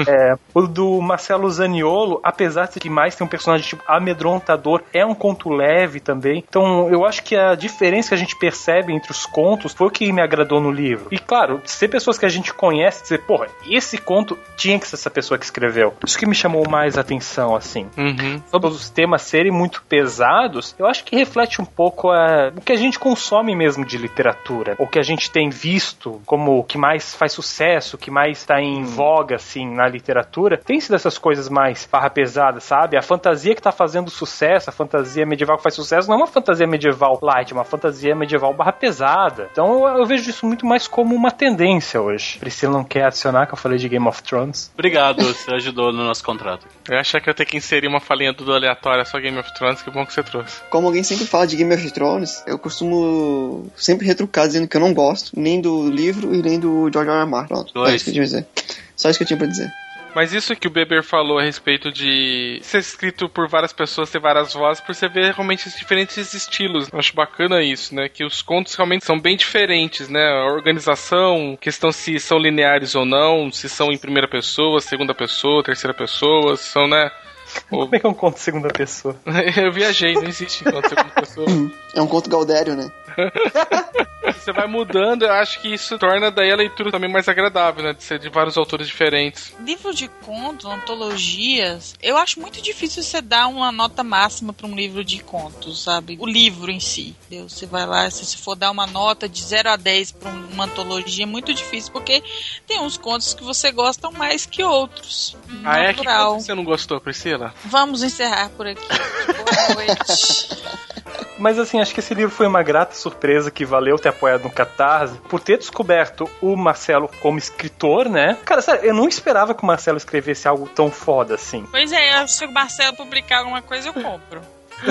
O do Marcelo Zaniolo, apesar de que mais tem um personagem tipo amedrontador, é um conto leve também. Então eu acho que a diferença que a gente percebe entre os contos foi o que me agradou no livro. E claro, ser pessoas que a gente conhece, dizer, porra, esse conto tinha que ser essa pessoa que escreveu. Isso que me chamou mais a atenção, assim. Sobre os temas serem muito pesados, eu acho que reflete um pouco o que a gente consome mesmo de literatura. O que a gente tem visto como o que mais faz sucesso, o que mais está em voga, assim, na literatura. Tem sido essas coisas mais barra pesada, sabe? A fantasia que tá fazendo sucesso, a fantasia medieval que faz sucesso, não é uma fantasia medieval light, é uma fantasia medieval barra pesada. Então eu vejo isso muito mais como uma tendência hoje. Priscila não quer adicionar que eu falei de Game of Thrones? Obrigado, você ajudou no nosso contrato. Eu achei que eu ia ter que inserir uma falinha do aleatório, só Game of Thrones, que bom que você trouxe. Como alguém sempre fala de Game of Thrones, eu costumo sempre retrucar dizendo que eu não gosto nem do livro e nem do George R. R. Martin. Pronto, é isso que eu tinha pra dizer. Só isso que eu tinha pra dizer. Mas isso que o Beber falou a respeito de ser escrito por várias pessoas, ter várias vozes, por você ver realmente os diferentes estilos. Eu acho bacana isso, né? Que os contos realmente são bem diferentes, né? A organização, questão se são lineares ou não, se são em primeira pessoa, segunda pessoa, terceira pessoa, se são, né? Como é que é um conto de segunda pessoa? Eu viajei, não existe conto de segunda pessoa. É um conto Gaudério, né? Você vai mudando, eu acho que isso torna daí a leitura também mais agradável, né? De ser de vários autores diferentes. Livro de contos, antologias, eu acho muito difícil você dar uma nota máxima para um livro de contos, sabe? O livro em si. Entendeu? Você vai lá, se for dar uma nota de 0 a 10 para uma antologia, é muito difícil, porque tem uns contos que você gosta mais que outros. É? Que conto você não gostou, Priscila? Vamos encerrar por aqui. Boa noite. Mas assim, acho que esse livro foi uma grata surpresa que valeu ter apoiado no Catarse, por ter descoberto o Marcelo como escritor, né? Cara, sério, eu não esperava que o Marcelo escrevesse algo tão foda assim. Pois é, se o Marcelo publicar alguma coisa, eu compro.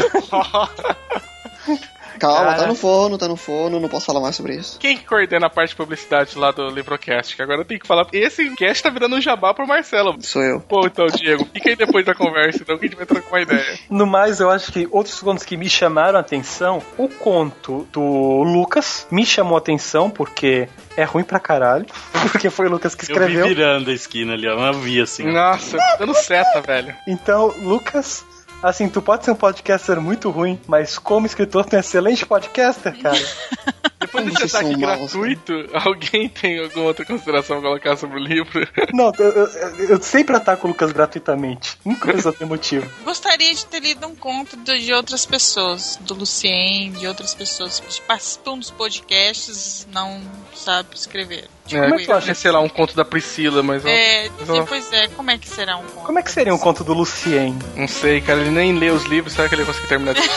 Calma, tá no forno, não posso falar mais sobre isso. Quem que coordena a parte de publicidade lá do Livrocast? Que agora eu tenho que falar. Esse cast tá virando um jabá pro Marcelo. Sou eu. Pô, então, Diego, fica aí depois da conversa, então, que a gente vai trocar uma ideia. No mais, eu acho que outros contos que me chamaram a atenção, o conto do Lucas me chamou a atenção, porque é ruim pra caralho, porque foi o Lucas que escreveu. Eu vi virando a esquina ali, ó, não vi assim. Nossa, dando seta, velho. Então, Lucas... Assim, tu pode ser um podcaster muito ruim, mas como escritor tu é um excelente podcaster, cara. Depois de você estar aqui gratuito, alguém tem alguma outra consideração a colocar sobre o livro? Não, eu sempre ataco o Lucas gratuitamente. Nunca coisa tem motivo. Gostaria de ter lido um conto de outras pessoas, do Lucien, de outras pessoas que participam dos podcasts, não sabe escrever. Como é que tu acha, sei lá, um conto da Priscila, mas... Pois é, como é que será um conto? Como é que seria um conto do Lucien? Não sei, cara, ele nem lê os livros, será que ele vai conseguir terminar de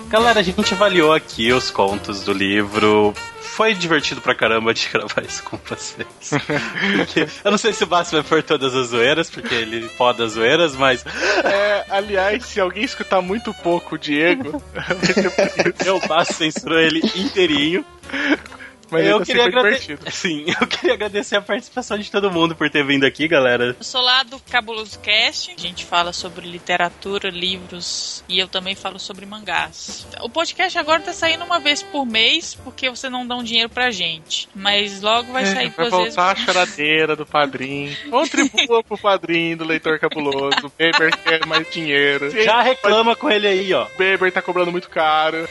Galera, a gente avaliou aqui os contos do livro. Foi divertido pra caramba de gravar isso com vocês. Porque, eu não sei se o Basso vai pôr todas as zoeiras, porque ele poda as zoeiras, mas... aliás, se alguém escutar muito pouco o Diego... o Basso censurou ele inteirinho. Mas eu queria Sim, eu queria agradecer a participação de todo mundo por ter vindo aqui, galera. Eu sou lá do Cabuloso Cast. A gente fala sobre literatura, livros e eu também falo sobre mangás. O podcast agora tá saindo uma vez por mês porque você não dá um dinheiro pra gente. Mas logo vai sair duas vezes. Vai voltar a choradeira do padrinho. Contribua pro padrinho do Leitor Cabuloso. O Beber quer mais dinheiro. Já reclama com ele aí, ó. O Beber tá cobrando muito caro.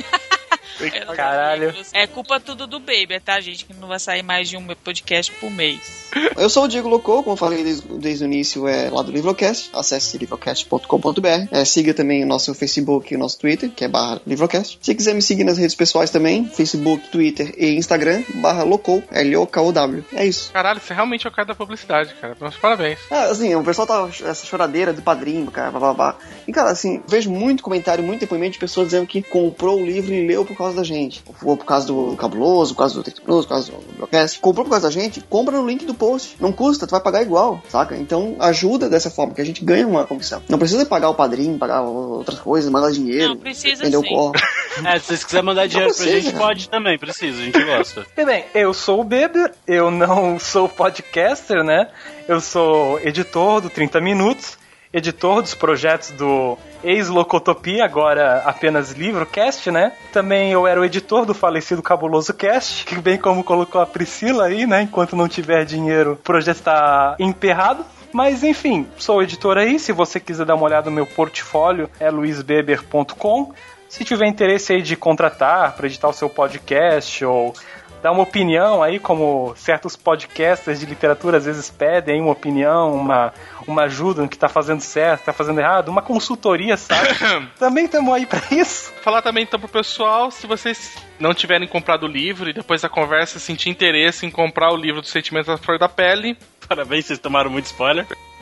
Caralho. É culpa tudo do Baby, tá, gente? Que não vai sair mais de um podcast por mês. Eu sou o Diego Locou, como eu falei desde o início, lá do Livrocast. Acesse livrocast.com.br. Siga também o nosso Facebook e o nosso Twitter, que é /Livrocast. Se quiser me seguir nas redes pessoais também, Facebook, Twitter e Instagram, /Locou, LOKOW. É isso. Caralho, você realmente é o cara da publicidade, cara. Meus parabéns. Assim, o pessoal tá essa choradeira do padrinho, cara, blá blá blá. E, cara, assim, vejo muito comentário, muito depoimento de pessoas dizendo que comprou o livro e leu por causa da gente. Ou por causa do Cabuloso, por causa do Tecnoso, por causa do Livrocast. Comprou por causa da gente, compra no link do post. Não custa, tu vai pagar igual, saca? Então ajuda dessa forma, que a gente ganha uma comissão. Não precisa pagar o padrinho, pagar outras coisas, mandar dinheiro. Não, precisa vender sim. o corpo. Se vocês quiserem mandar dinheiro pra gente, pode também, precisa, a gente gosta. E bem, eu sou o Beber, eu não sou podcaster, né? Eu sou editor do 30 Minutos, editor dos projetos do ex-Locotopia, agora apenas Livrocast, né? Também eu era o editor do falecido Cabuloso Cast, que bem como colocou a Priscila aí, né? Enquanto não tiver dinheiro, o projeto está emperrado. Mas enfim, sou editor aí, se você quiser dar uma olhada no meu portfólio, é luisbeber.com. Se tiver interesse aí de contratar para editar o seu podcast ou dar uma opinião aí, como certos podcasters de literatura às vezes pedem uma opinião, uma ajuda no que tá fazendo certo, tá fazendo errado, uma consultoria, sabe? Também estamos aí pra isso. Falar também então pro pessoal, se vocês não tiverem comprado o livro e depois da conversa sentir interesse em comprar o livro dos Sentimentos à Flor da Pele... Parabéns, vocês tomaram muito spoiler.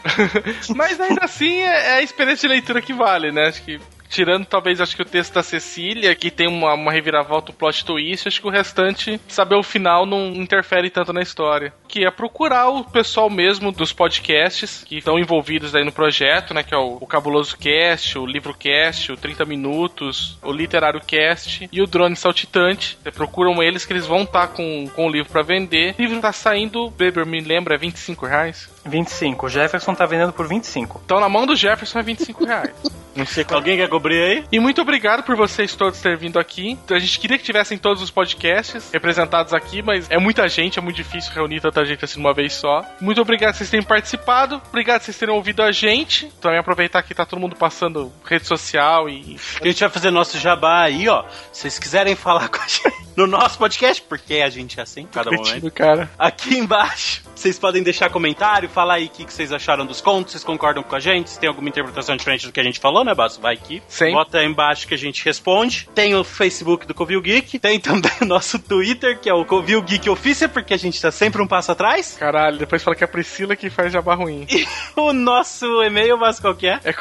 Mas ainda assim é a experiência de leitura que vale, né? Acho que tirando talvez acho que o texto da Cecília, que tem uma reviravolta, um plot twist, acho que o restante, saber o final não interfere tanto na história. Que é procurar o pessoal mesmo dos podcasts que estão envolvidos aí no projeto, né? Que é o Cabuloso Cast, o Livrocast, o 30 Minutos, o Literário Cast e o Drone Saltitante. Você procuram eles que eles vão estar com o livro pra vender. O livro tá saindo, Beber, me lembra, é R$25? 25. O Jefferson tá vendendo por 25. Então na mão do Jefferson é R$25. Não sei qual. Alguém quer cobrir aí? E muito obrigado por vocês todos terem vindo aqui. A gente queria que tivessem todos os podcasts representados aqui, mas é muita gente, é muito difícil reunir tanta gente assim de uma vez só. Muito obrigado por vocês terem participado. Obrigado por vocês terem ouvido a gente. Também aproveitar que tá todo mundo passando rede social e... A gente vai fazer nosso jabá aí, ó. Se vocês quiserem falar com a gente no nosso podcast, porque a gente é assim, cada momento. Cara. Aqui embaixo, vocês podem deixar comentário, falar aí o que vocês acharam dos contos, vocês concordam com a gente, se tem alguma interpretação diferente do que a gente falou, né, Basso? Vai aqui. Sim. Bota aí embaixo que a gente responde. Tem o Facebook do Covil Geek, tem também o nosso Twitter, que é o Covil Geek Official, porque a gente tá sempre um passo atrás. Caralho, depois fala que é a Priscila que faz jabá ruim. E o nosso e-mail, Basso, qual que é? É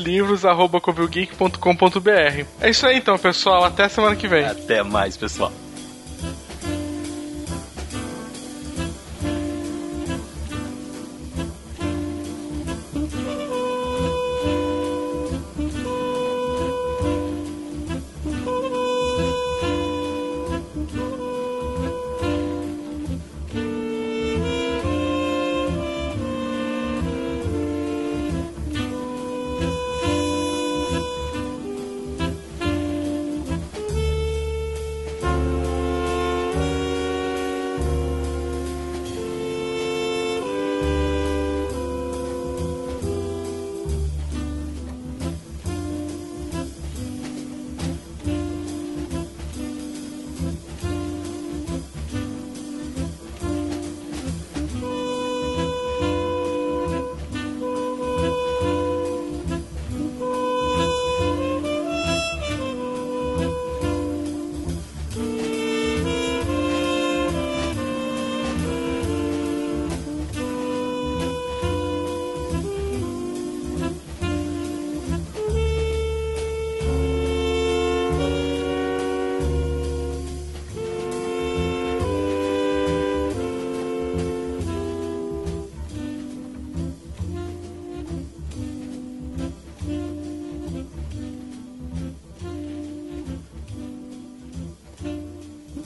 covildelivros@covilgeek.com.br. É isso aí então, pessoal. Até semana que vem. Até mais, pessoal.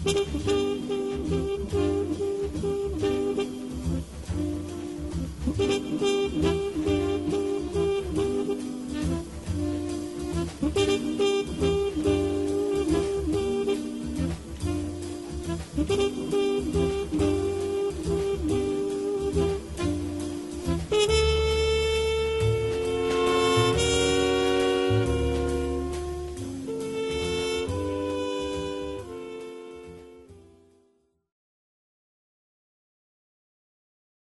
Thank you.